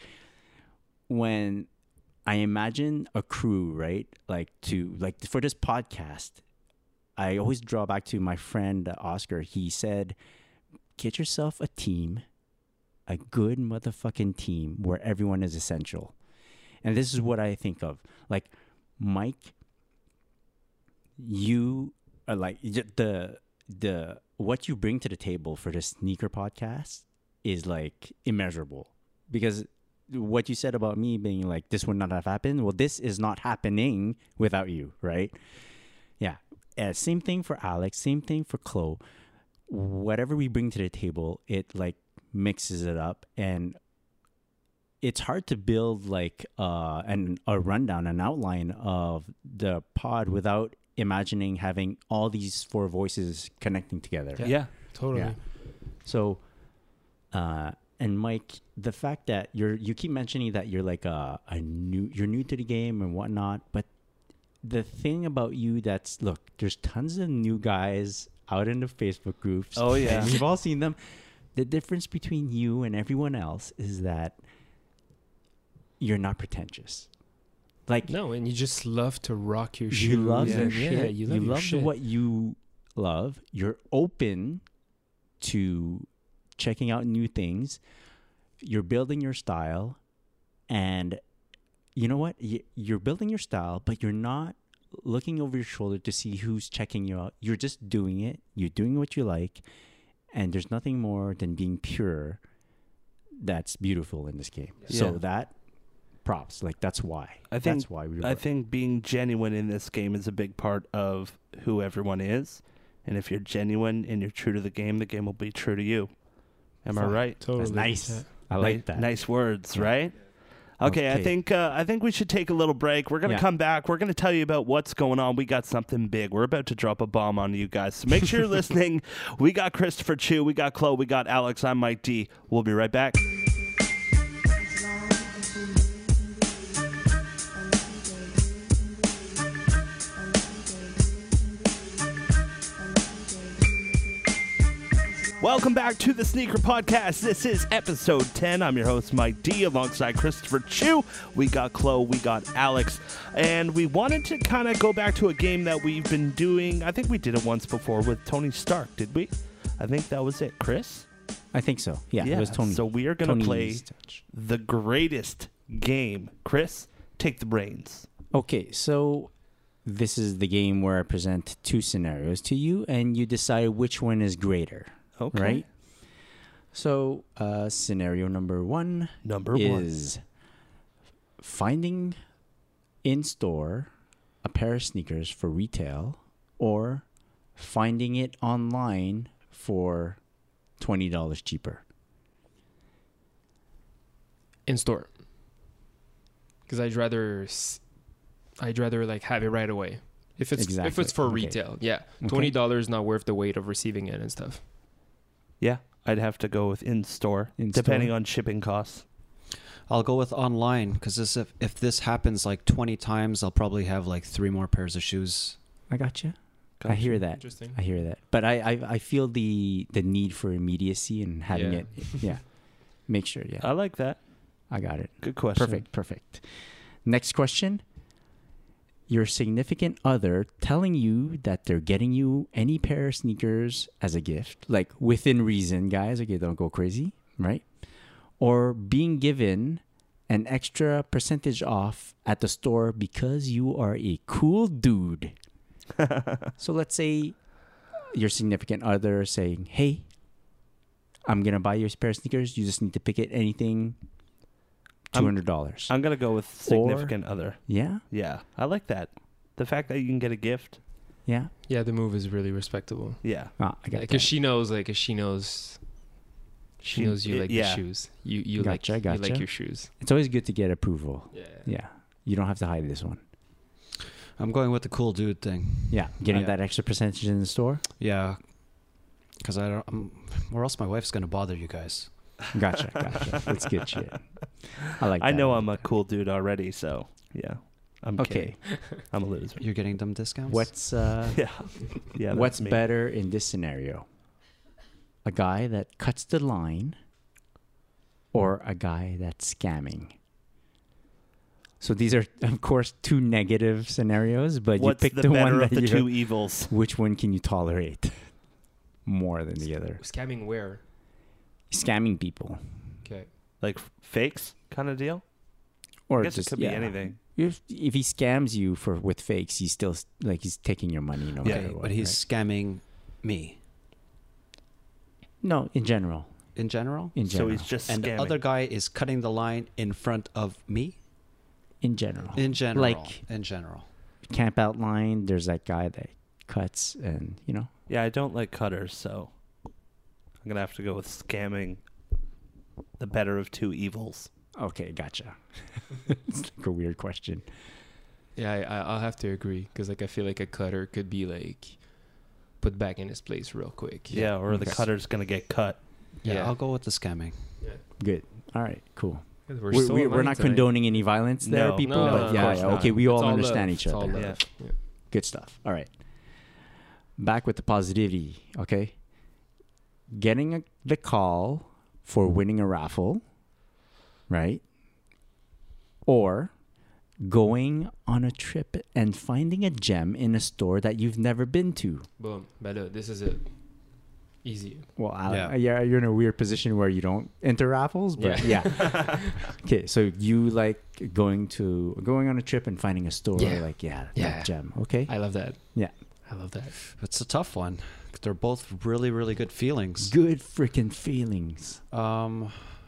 when I imagine a crew, right? Like, for this podcast, I always draw back to my friend Oscar. He said, get yourself a team, a good motherfucking team where everyone is essential. And this is what I think of. Like, Mike, you are like the what you bring to the table for the sneaker podcast is like immeasurable, because what you said about me being like, this would not have happened. Well, this is not happening without you, right? Yeah. Same thing for Alex. Same thing for Chloe. Whatever we bring to the table, it like mixes it up, and it's hard to build like a rundown, an outline of the pod without imagining having all these four voices connecting together. yeah. Totally. Yeah. So, and Mike, the fact that you keep mentioning that you're like you're new to the game and whatnot, but the thing about you look, there's tons of new guys out in the Facebook groups. Oh, yeah. And we've all seen them. The difference between you and everyone else is that you're not pretentious. Like, No, and you just love to rock your shoes. you love and your shit. you You love your love shit. what you love. You're open to checking out new things. You're building your style, and you know what? You're building your style, but you're not looking over your shoulder to see who's checking you out. You're just doing it. You're doing what you like, and there's nothing more than being pure that's beautiful in this game. Yeah. So that props. Like, that's why. That's why we I think being genuine in this game is a big part of who everyone is. And if you're genuine and you're true to the game will be true to you. Am I right? Totally. That's nice. Yeah. I like that. Nice words, right? Okay, Okay. I think we should take a little break. We're gonna come back. We're gonna tell you about what's going on. We got something big. We're about to drop a bomb on you guys. So make sure you're listening. We got Christopher Chu, we got Chloe, we got Alex. I'm Mike D. We'll be right back. Welcome back to the Sneaker Podcast. This is episode 10. I'm your host, Mike D, alongside Christopher Chu. We got Chloe, we got Alex, and we wanted to kind of go back to a game that we've been doing. I think we did it once before with Tony Stark, did we? I think that was it. Chris? I think so. Yeah, it was Tony. So we are going to play Tony's touch. the greatest game. Chris, take the reins. Okay, so this is the game where I present two scenarios to you, and you decide which one is greater. Okay. Right? So, scenario number one Number one. is finding in store a pair of sneakers for retail or finding it online for $20 cheaper? In store. Because I'd rather like have it right away. If it's for Okay. retail, yeah, Okay. $20 not worth the weight of receiving it and stuff. Yeah, I'd have to go with in-store, In-store? depending on shipping costs. I'll go with online because if this happens like 20 times, I'll probably have like 3 more pairs of shoes. I got you. I hear that. Interesting. I hear that. But I feel the need for immediacy and having Yeah. it. Yeah. Make sure. Yeah. I like that. I got it. Good question. Perfect. Next question. Your significant other telling you that they're getting you any pair of sneakers as a gift, like within reason, guys. Okay, don't go crazy, right? Or being given an extra percentage off at the store because you are a cool dude. So let's say your significant other saying, "Hey, I'm gonna buy you a pair of sneakers. You just need to pick it anything $200." I'm going to go with significant other. Yeah, Yeah, I like that. The fact that you can get a gift. yeah. Yeah, the move is really respectable. Yeah. Ah, I got Because that. she knows you like Yeah. the shoes. You Gotcha, like you like gotcha. your shoes. It's always good to get approval. Yeah. Yeah, you don't have to hide this one. I'm going with the cool dude thing. Yeah, getting Yeah. that extra percentage in the store. Yeah, because or else my wife's gonna bother you guys. Gotcha. That's good shit. I like. I that. know I'm a cool dude already, so yeah. I'm Okay. kidding. I'm a loser. You're getting them discounts. What's Yeah. Yeah. what's that's me. better in this scenario? A guy that cuts the line, or a guy that's scamming? So these are, of course, 2 negative scenarios, but What's you pick the the better one of that the you. two evils? Which one can you tolerate more than the other? Scamming where? Scamming people, Okay. Like fakes kind of deal? or I guess just it could be anything. If he scams you with fakes, he's still he's taking your money no Yeah, matter Okay, what. but he's right? scamming me No, in general. in general. In So general. he's just And scamming. the other guy is cutting the line in front of me. in general. In general. Like in general. camp out line, there's that guy that cuts, and Yeah, I don't like cutters, so I'm gonna have to go with scamming. The better of two evils. Okay, gotcha. It's like a weird question. Yeah, I'll have to agree because like I feel like a cutter could be like put back in his place real quick. Yeah, or the Okay. cutter's gonna get cut. Yeah, I'll go with the scamming. Good. All right, cool. We're, so We're aligned not tonight. condoning any violence there, No. people. No, but no, of yeah, course yeah, not. okay, we It's all all understand love. each It's all other. love. Yeah. Yeah. Good stuff. All right. Back with the positivity, okay? Getting the call for winning a raffle, right? Or going on a trip and finding a gem in a store that you've never been to. Boom. Better. This is it. Easy. Well, Yeah. you're in a weird position where you don't enter raffles, but yeah. Okay, so you like going on a trip and finding a store Yeah. like Yeah. that gem. Okay. I love that. Yeah. I love that. It's a tough one. They're both really, really good feelings. Good freaking feelings. I'm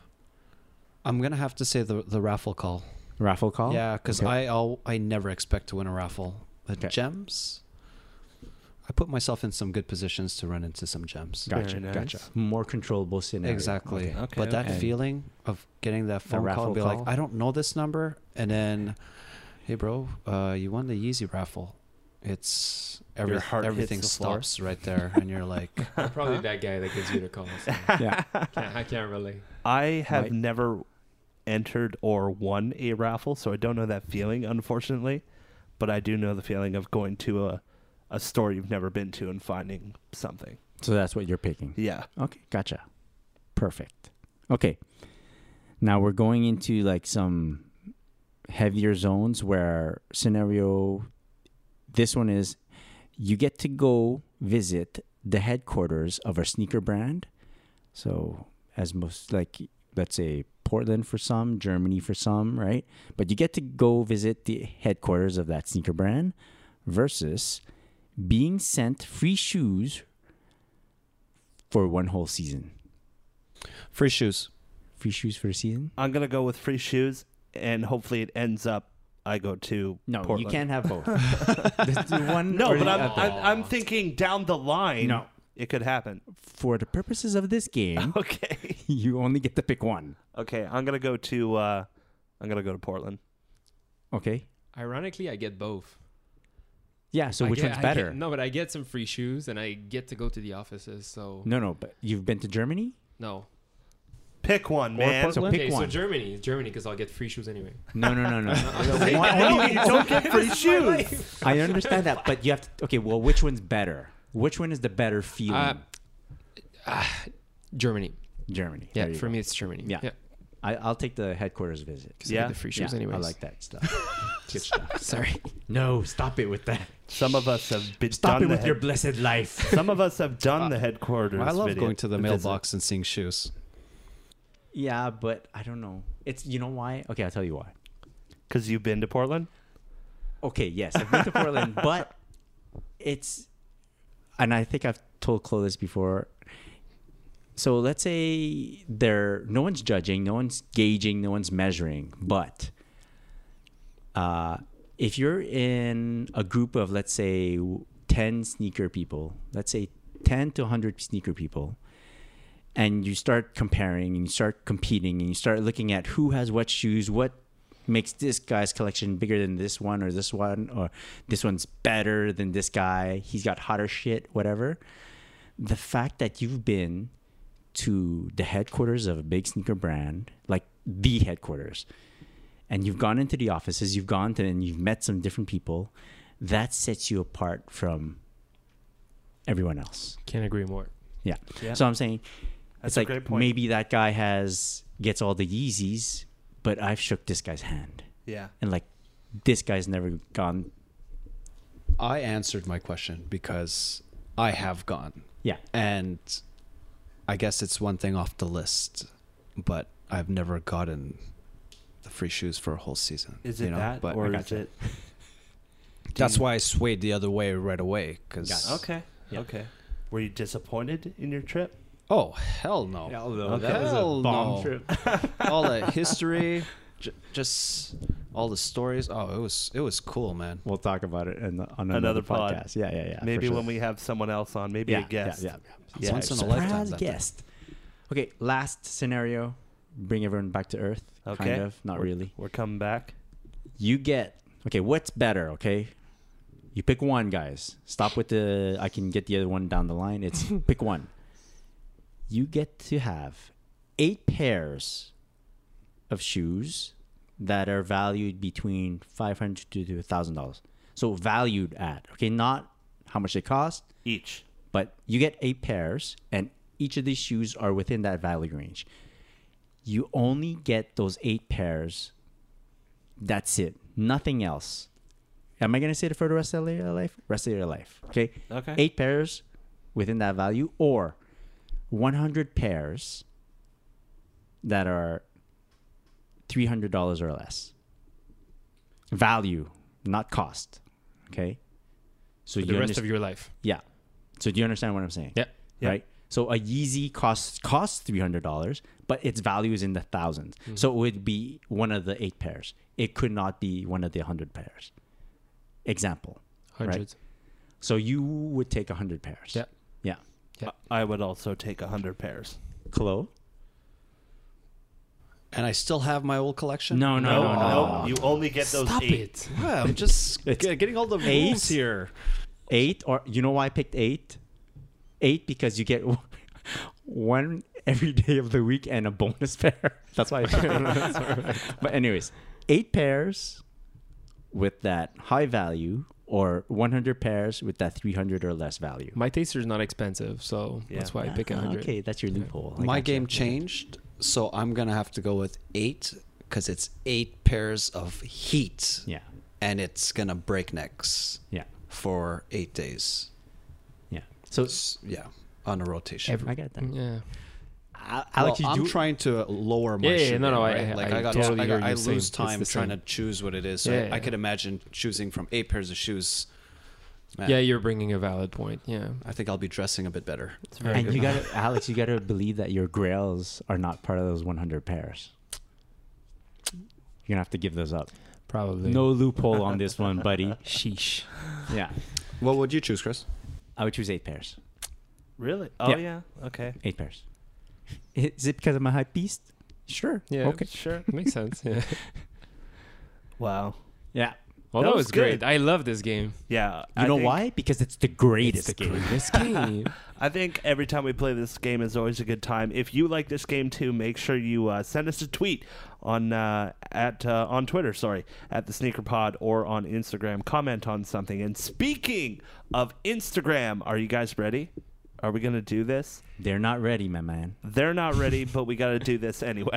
gonna have to say the raffle call. Raffle call? Yeah, because Okay. I never expect to win a raffle. The Okay. gems, I put myself in some good positions to run into some gems. Gotcha. Very Gotcha. nice. More controllable scenario. Exactly. Okay. Okay, But that okay. feeling of getting that phone call raffle and be call? like, I don't know this number, and then, hey, bro, you won the Yeezy raffle. It's Your heart hits everything the floor. stops right there, and you're like, I'm probably that guy that gives you the call. So Yeah. I can't relate. I have Right. never entered or won a raffle, so I don't know that feeling, unfortunately. But I do know the feeling of going to a store you've never been to and finding something. So that's what you're picking. Yeah. Okay. Gotcha. Perfect. Okay. Now we're going into like some heavier zones where scenario. This one is you get to go visit the headquarters of a sneaker brand. So as most like let's say Portland for some, Germany for some, right? But you get to go visit the headquarters of that sneaker brand versus being sent free shoes for one whole season. free shoes. Free shoes for a season? I'm going to go with free shoes, and hopefully it ends up I go to No, Portland. you can't have both. There's the one No, or but the I'm, other. I'm thinking down the line. No. It could happen. For the purposes of this game, Okay. you only get to pick one. Okay, I'm gonna go to Portland. Okay. Ironically, I get both. Yeah. So which one's I better? no, but I get some free shoes and I get to go to the offices. So No. But you've been to Germany. no. Pick one, Or man. Portland? Pick Okay, so one. Germany, because I'll get free shoes anyway. No. No, you don't get free shoes. I understand that, but you have to. Okay. Well, which one's better? Which one is the better feeling? Germany. Germany. Yeah, There you for go. me it's Germany. Yeah. I'll take the headquarters visit. 'Cause I Yeah? get the free shoes Yeah, anyways. I like that stuff. Good stuff. Sorry. No, stop it with that. Some of us have been Stop done it the with your blessed life. Some of us have done the headquarters. I love video- going to the visit. mailbox and seeing shoes. Yeah, but I don't know. It's you know why? Okay, I'll tell you why. Because you've been to Portland. Okay, yes, I've been to Portland, but it's, and I think I've told Chloe this before. So let's say no one's judging, no one's gauging, no one's measuring, but if you're in a group of, let's say, 10 sneaker people, let's say 10 to 100 sneaker people, and you start comparing and you start competing and you start looking at who has what shoes, what makes this guy's collection bigger than this one, or this one's better than this guy, he's got hotter shit, whatever. The fact that you've been to the headquarters of a big sneaker brand, like the headquarters, and you've gone into the offices, you've gone to and you've met some different people, that sets you apart from everyone else. Can't agree more. Yeah. Yeah. So I'm saying That's it's a like great point. maybe that guy gets all the Yeezys, but I've shook this guy's hand. Yeah. And like this guy's never gone. I answered my question because I have gone. Yeah. And I guess it's one thing off the list, but I've never gotten the free shoes for a whole season. Is it that, But or I is it? that's why I swayed the other way right away. Okay. Yeah. Okay. Were you disappointed in your trip? Oh, hell no. Okay. That was a Hell bomb no. trip. All the history, just all the stories. Oh, it was cool, man. We'll talk about it on Another another pod. podcast. Yeah. for Maybe sure. when we have someone else on, maybe a guest. Yeah. Yeah, Once in a Surprise lifetime. that thing. guest. Okay, last scenario. Bring everyone back to Earth. Okay. Kind of. Not We're- really. We're coming back. You get okay. What's better? Okay, you pick one, guys. Stop with the. I can get the other one down the line. It's pick one. You get to have 8 pairs of shoes that are valued between $500 to $1,000. So valued at not how much they cost, Each. but you get 8 pairs, and each of these shoes are within that value range. You only get those 8 pairs. That's it. Nothing else. Am I going to say it for the rest of your life? Rest of your life. Okay? Okay. 8 pairs within that value, or 100 pairs that are $300 or less. Value, not cost. Okay? So For the rest of your life. yeah. So do you understand what I'm saying? Yeah. Yeah. Right. So a Yeezy costs $300, but its value is in the thousands. So it would be one of the 8 pairs. It could not be one of the 100 pairs. Example. Hundreds. So you would take 100 pairs. Yeah. Yeah. Yeah. I would also take 100 pairs. Chloe? And I still have my old collection. No. No. You only get those Stop 8. it. Yeah, I'm just It's getting all the eight. rules here. 8, or you know why I picked 8? 8 because you get one every day of the week and a bonus pair. That's why I picked 8. But anyways, 8 pairs with that high value, or 100 pairs with that 300 or less value. My taster is not expensive, so Yeah. that's why I pick 100. Okay, that's your loophole. I My gotcha. game changed, so I'm gonna have to go with 8 because it's 8 pairs of heat. Yeah. And it's gonna break necks Yeah. for 8 days. Yeah. So Yeah, on a rotation. I got that. Yeah. Alex, well, you I'm do trying to lower my Yeah, shoe no, game, I- right? I- Like I I got totally hear I you saying lose it's time the trying same. to choose what it is. So Yeah, I yeah. could imagine choosing from 8 pairs of shoes. Man, Yeah, you're bringing a valid point. Yeah. I think I'll be dressing a bit better. It's very and good. you got to, Alex, you got to believe that your grails are not part of those 100 pairs. You're gonna have to give those up. Probably. No loophole on this one, buddy. Sheesh. Yeah. What would you choose, Chris? I would choose 8 pairs. Really? Oh Yeah. yeah. Okay. 8 pairs. Is it because I'm a hype beast? Sure. Yeah. Okay. Sure. Makes sense. Yeah. Wow. Yeah. Well, That that was was great. good. I love this game. Yeah. You know why? Because it's the greatest It's the game. greatest game. I think every time we play this game is always a good time. If you like this game too, make sure you send us a tweet on on Twitter, at the Sneaker Pod, or on Instagram. Comment on something. And speaking of Instagram, are you guys ready? Are we gonna do this? They're not ready, my man. They're not ready, but we got to do this anyway.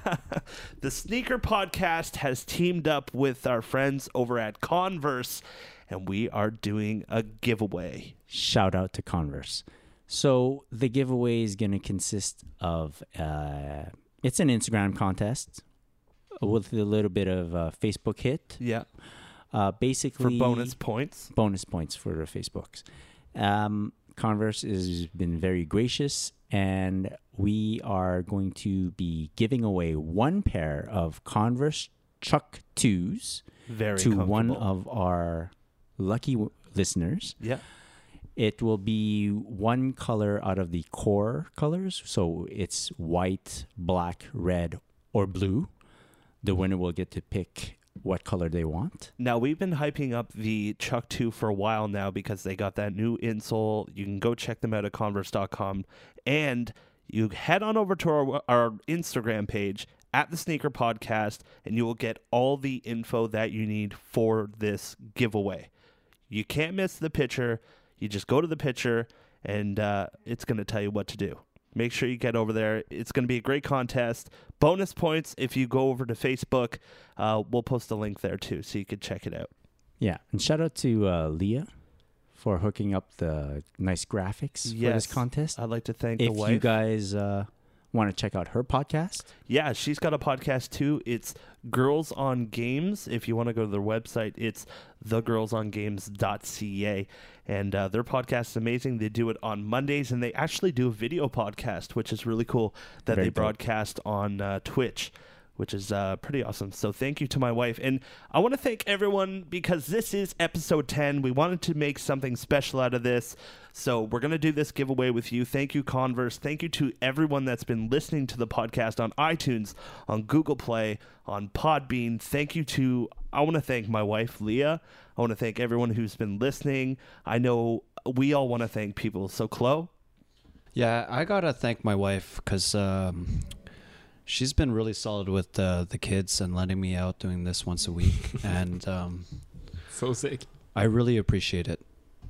The Sneaker Podcast has teamed up with our friends over at Converse, and we are doing a giveaway. Shout out to Converse. So the giveaway is going to consist of it's an Instagram contest with a little bit of Facebook hit. Yeah, Basically, for bonus points. bonus points for the Facebooks. Converse has been very gracious, and we are going to be giving away 1 pair of Converse Chuck 2s Very to one comfortable. of our lucky listeners. Yeah. It will be 1 color out of the core colors. So it's white, black, red, or blue. The winner will get to pick what color they want. Now, we've been hyping up the Chuck 2 for a while now because they got that new insole. You can go check them out at Converse.com. And you head on over to our Instagram page at the Sneaker Podcast, and you will get all the info that you need for this giveaway. You can't miss the picture. You just go to the picture, and it's going to tell you what to do. Make sure you get over there. It's going to be a great contest. Bonus points if you go over to Facebook. We'll post a link there too, so you can check it out. Yeah. And shout out to Leah for hooking up the nice graphics for this contest. I'd like to thank If the wife. you guys want to check out her podcast, Yeah, she's got a podcast too. It's Girls on Games. If you want to go to their website, it's thegirlsongames.ca. And their podcast is amazing. They do it on Mondays, and they actually do a video podcast, which is really cool, that Very they dope. broadcast on Twitch, which is pretty awesome. So thank you to my wife. And I want to thank everyone because this is episode 10. We wanted to make something special out of this. So we're going to do this giveaway with you. Thank you, Converse. Thank you to everyone that's been listening to the podcast on iTunes, on Google Play, on Podbean. I want to thank my wife, Leah. I want to thank everyone who's been listening. I know we all want to thank people. So, Chloe? Yeah, I gotta thank my wife because she's been really solid with the kids and letting me out doing this once a week, and So sick. I really appreciate it.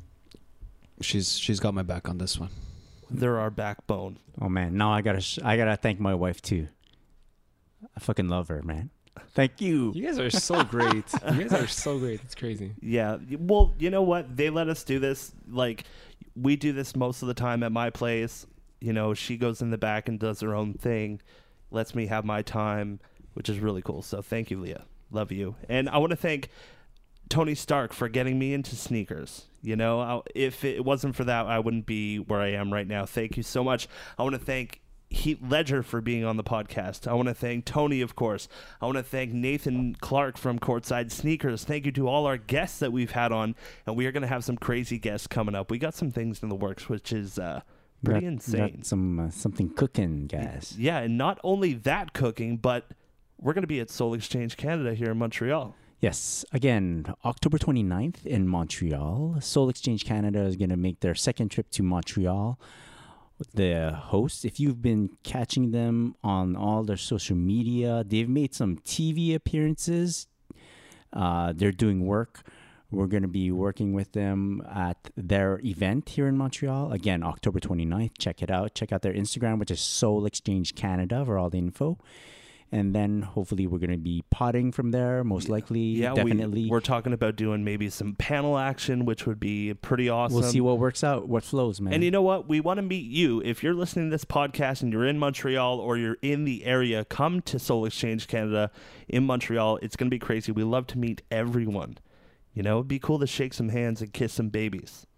She's got my back on this one. They're our backbone. oh man, now I gotta thank my wife too. I fucking love her, man. Thank you. You guys are so great. You guys are so great. It's crazy. Yeah. Well, you know what? They let us do this. Like, we do this most of the time at my place. You know, she goes in the back and does her own thing, lets me have my time, which is really cool. So thank you, Leah. Love you. And I want to thank Tony Stark for getting me into sneakers. You know, if it wasn't for that, I wouldn't be where I am right now. Thank you so much. I want to thank Heath Ledger for being on the podcast. I want to thank Tony, of course. I want to thank Nathan Clark from Courtside Sneakers. Thank you to all our guests that we've had on, and we are going to have some crazy guests coming up. We got some things in the works, which is pretty insane. Got some something cooking, guys. Yeah, and not only that cooking, but we're going to be at Soul Exchange Canada here in Montreal. Yes. Again, October 29th in Montreal. Soul Exchange Canada is going to make their second trip to Montreal. The hosts, if you've been catching them on all their social media, they've made some TV appearances. They're doing work. We're going to be working with them at their event here in Montreal. Again, October 29th. Check it out. Check out their Instagram, which is Soul Exchange Canada, for all the info. And then hopefully we're going to be potting from there, most likely. Yeah, definitely. we're talking about doing maybe some panel action, which would be pretty awesome. We'll see what works out, what flows, man. And you know what? We want to meet you. If you're listening to this podcast and you're in Montreal or you're in the area, come to Soul Exchange Canada in Montreal. It's going to be crazy. We love to meet everyone. You know, it'd be cool to shake some hands and kiss some babies.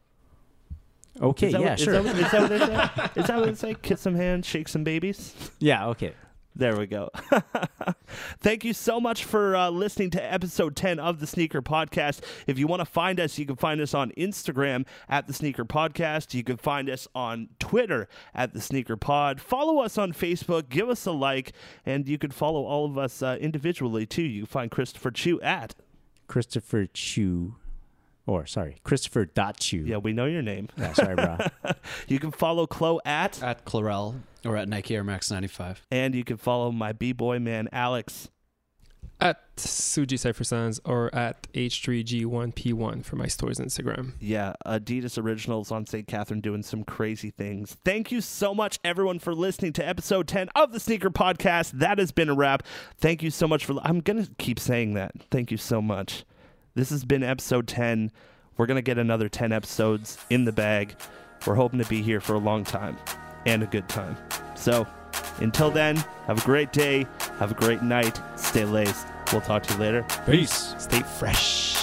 Okay, yeah, sure. Is that what they say? Is that what they say? Kiss some hands, shake some babies? Yeah, okay. There we go. Thank you so much for listening to episode 10 of the Sneaker Podcast. If you want to find us, you can find us on Instagram at the Sneaker Podcast. You can find us on Twitter at the Sneaker Pod. Follow us on Facebook. Give us a like, and you can follow all of us individually too. You can find Christopher Chu at Christopher Chu. Christopher.Chu. Yeah, we know your name. Yeah, sorry, bro. You can follow Chloe at Clarel or at Nike Air Max 95. and you can follow my B-boy man Alex. At Suji Cypher Sans or at H3G1P1 for my store's Instagram. Yeah, Adidas Originals on St. Catherine doing some crazy things. Thank you so much, everyone, for listening to episode 10 of the Sneaker Podcast. That has been a wrap. Thank you so much for... I'm going to keep saying that. Thank you so much. This has been episode 10. We're going to get another 10 episodes in the bag. We're hoping to be here for a long time and a good time. So, until then, have a great day. Have a great night. Stay laced. We'll talk to you later. Peace. Stay fresh.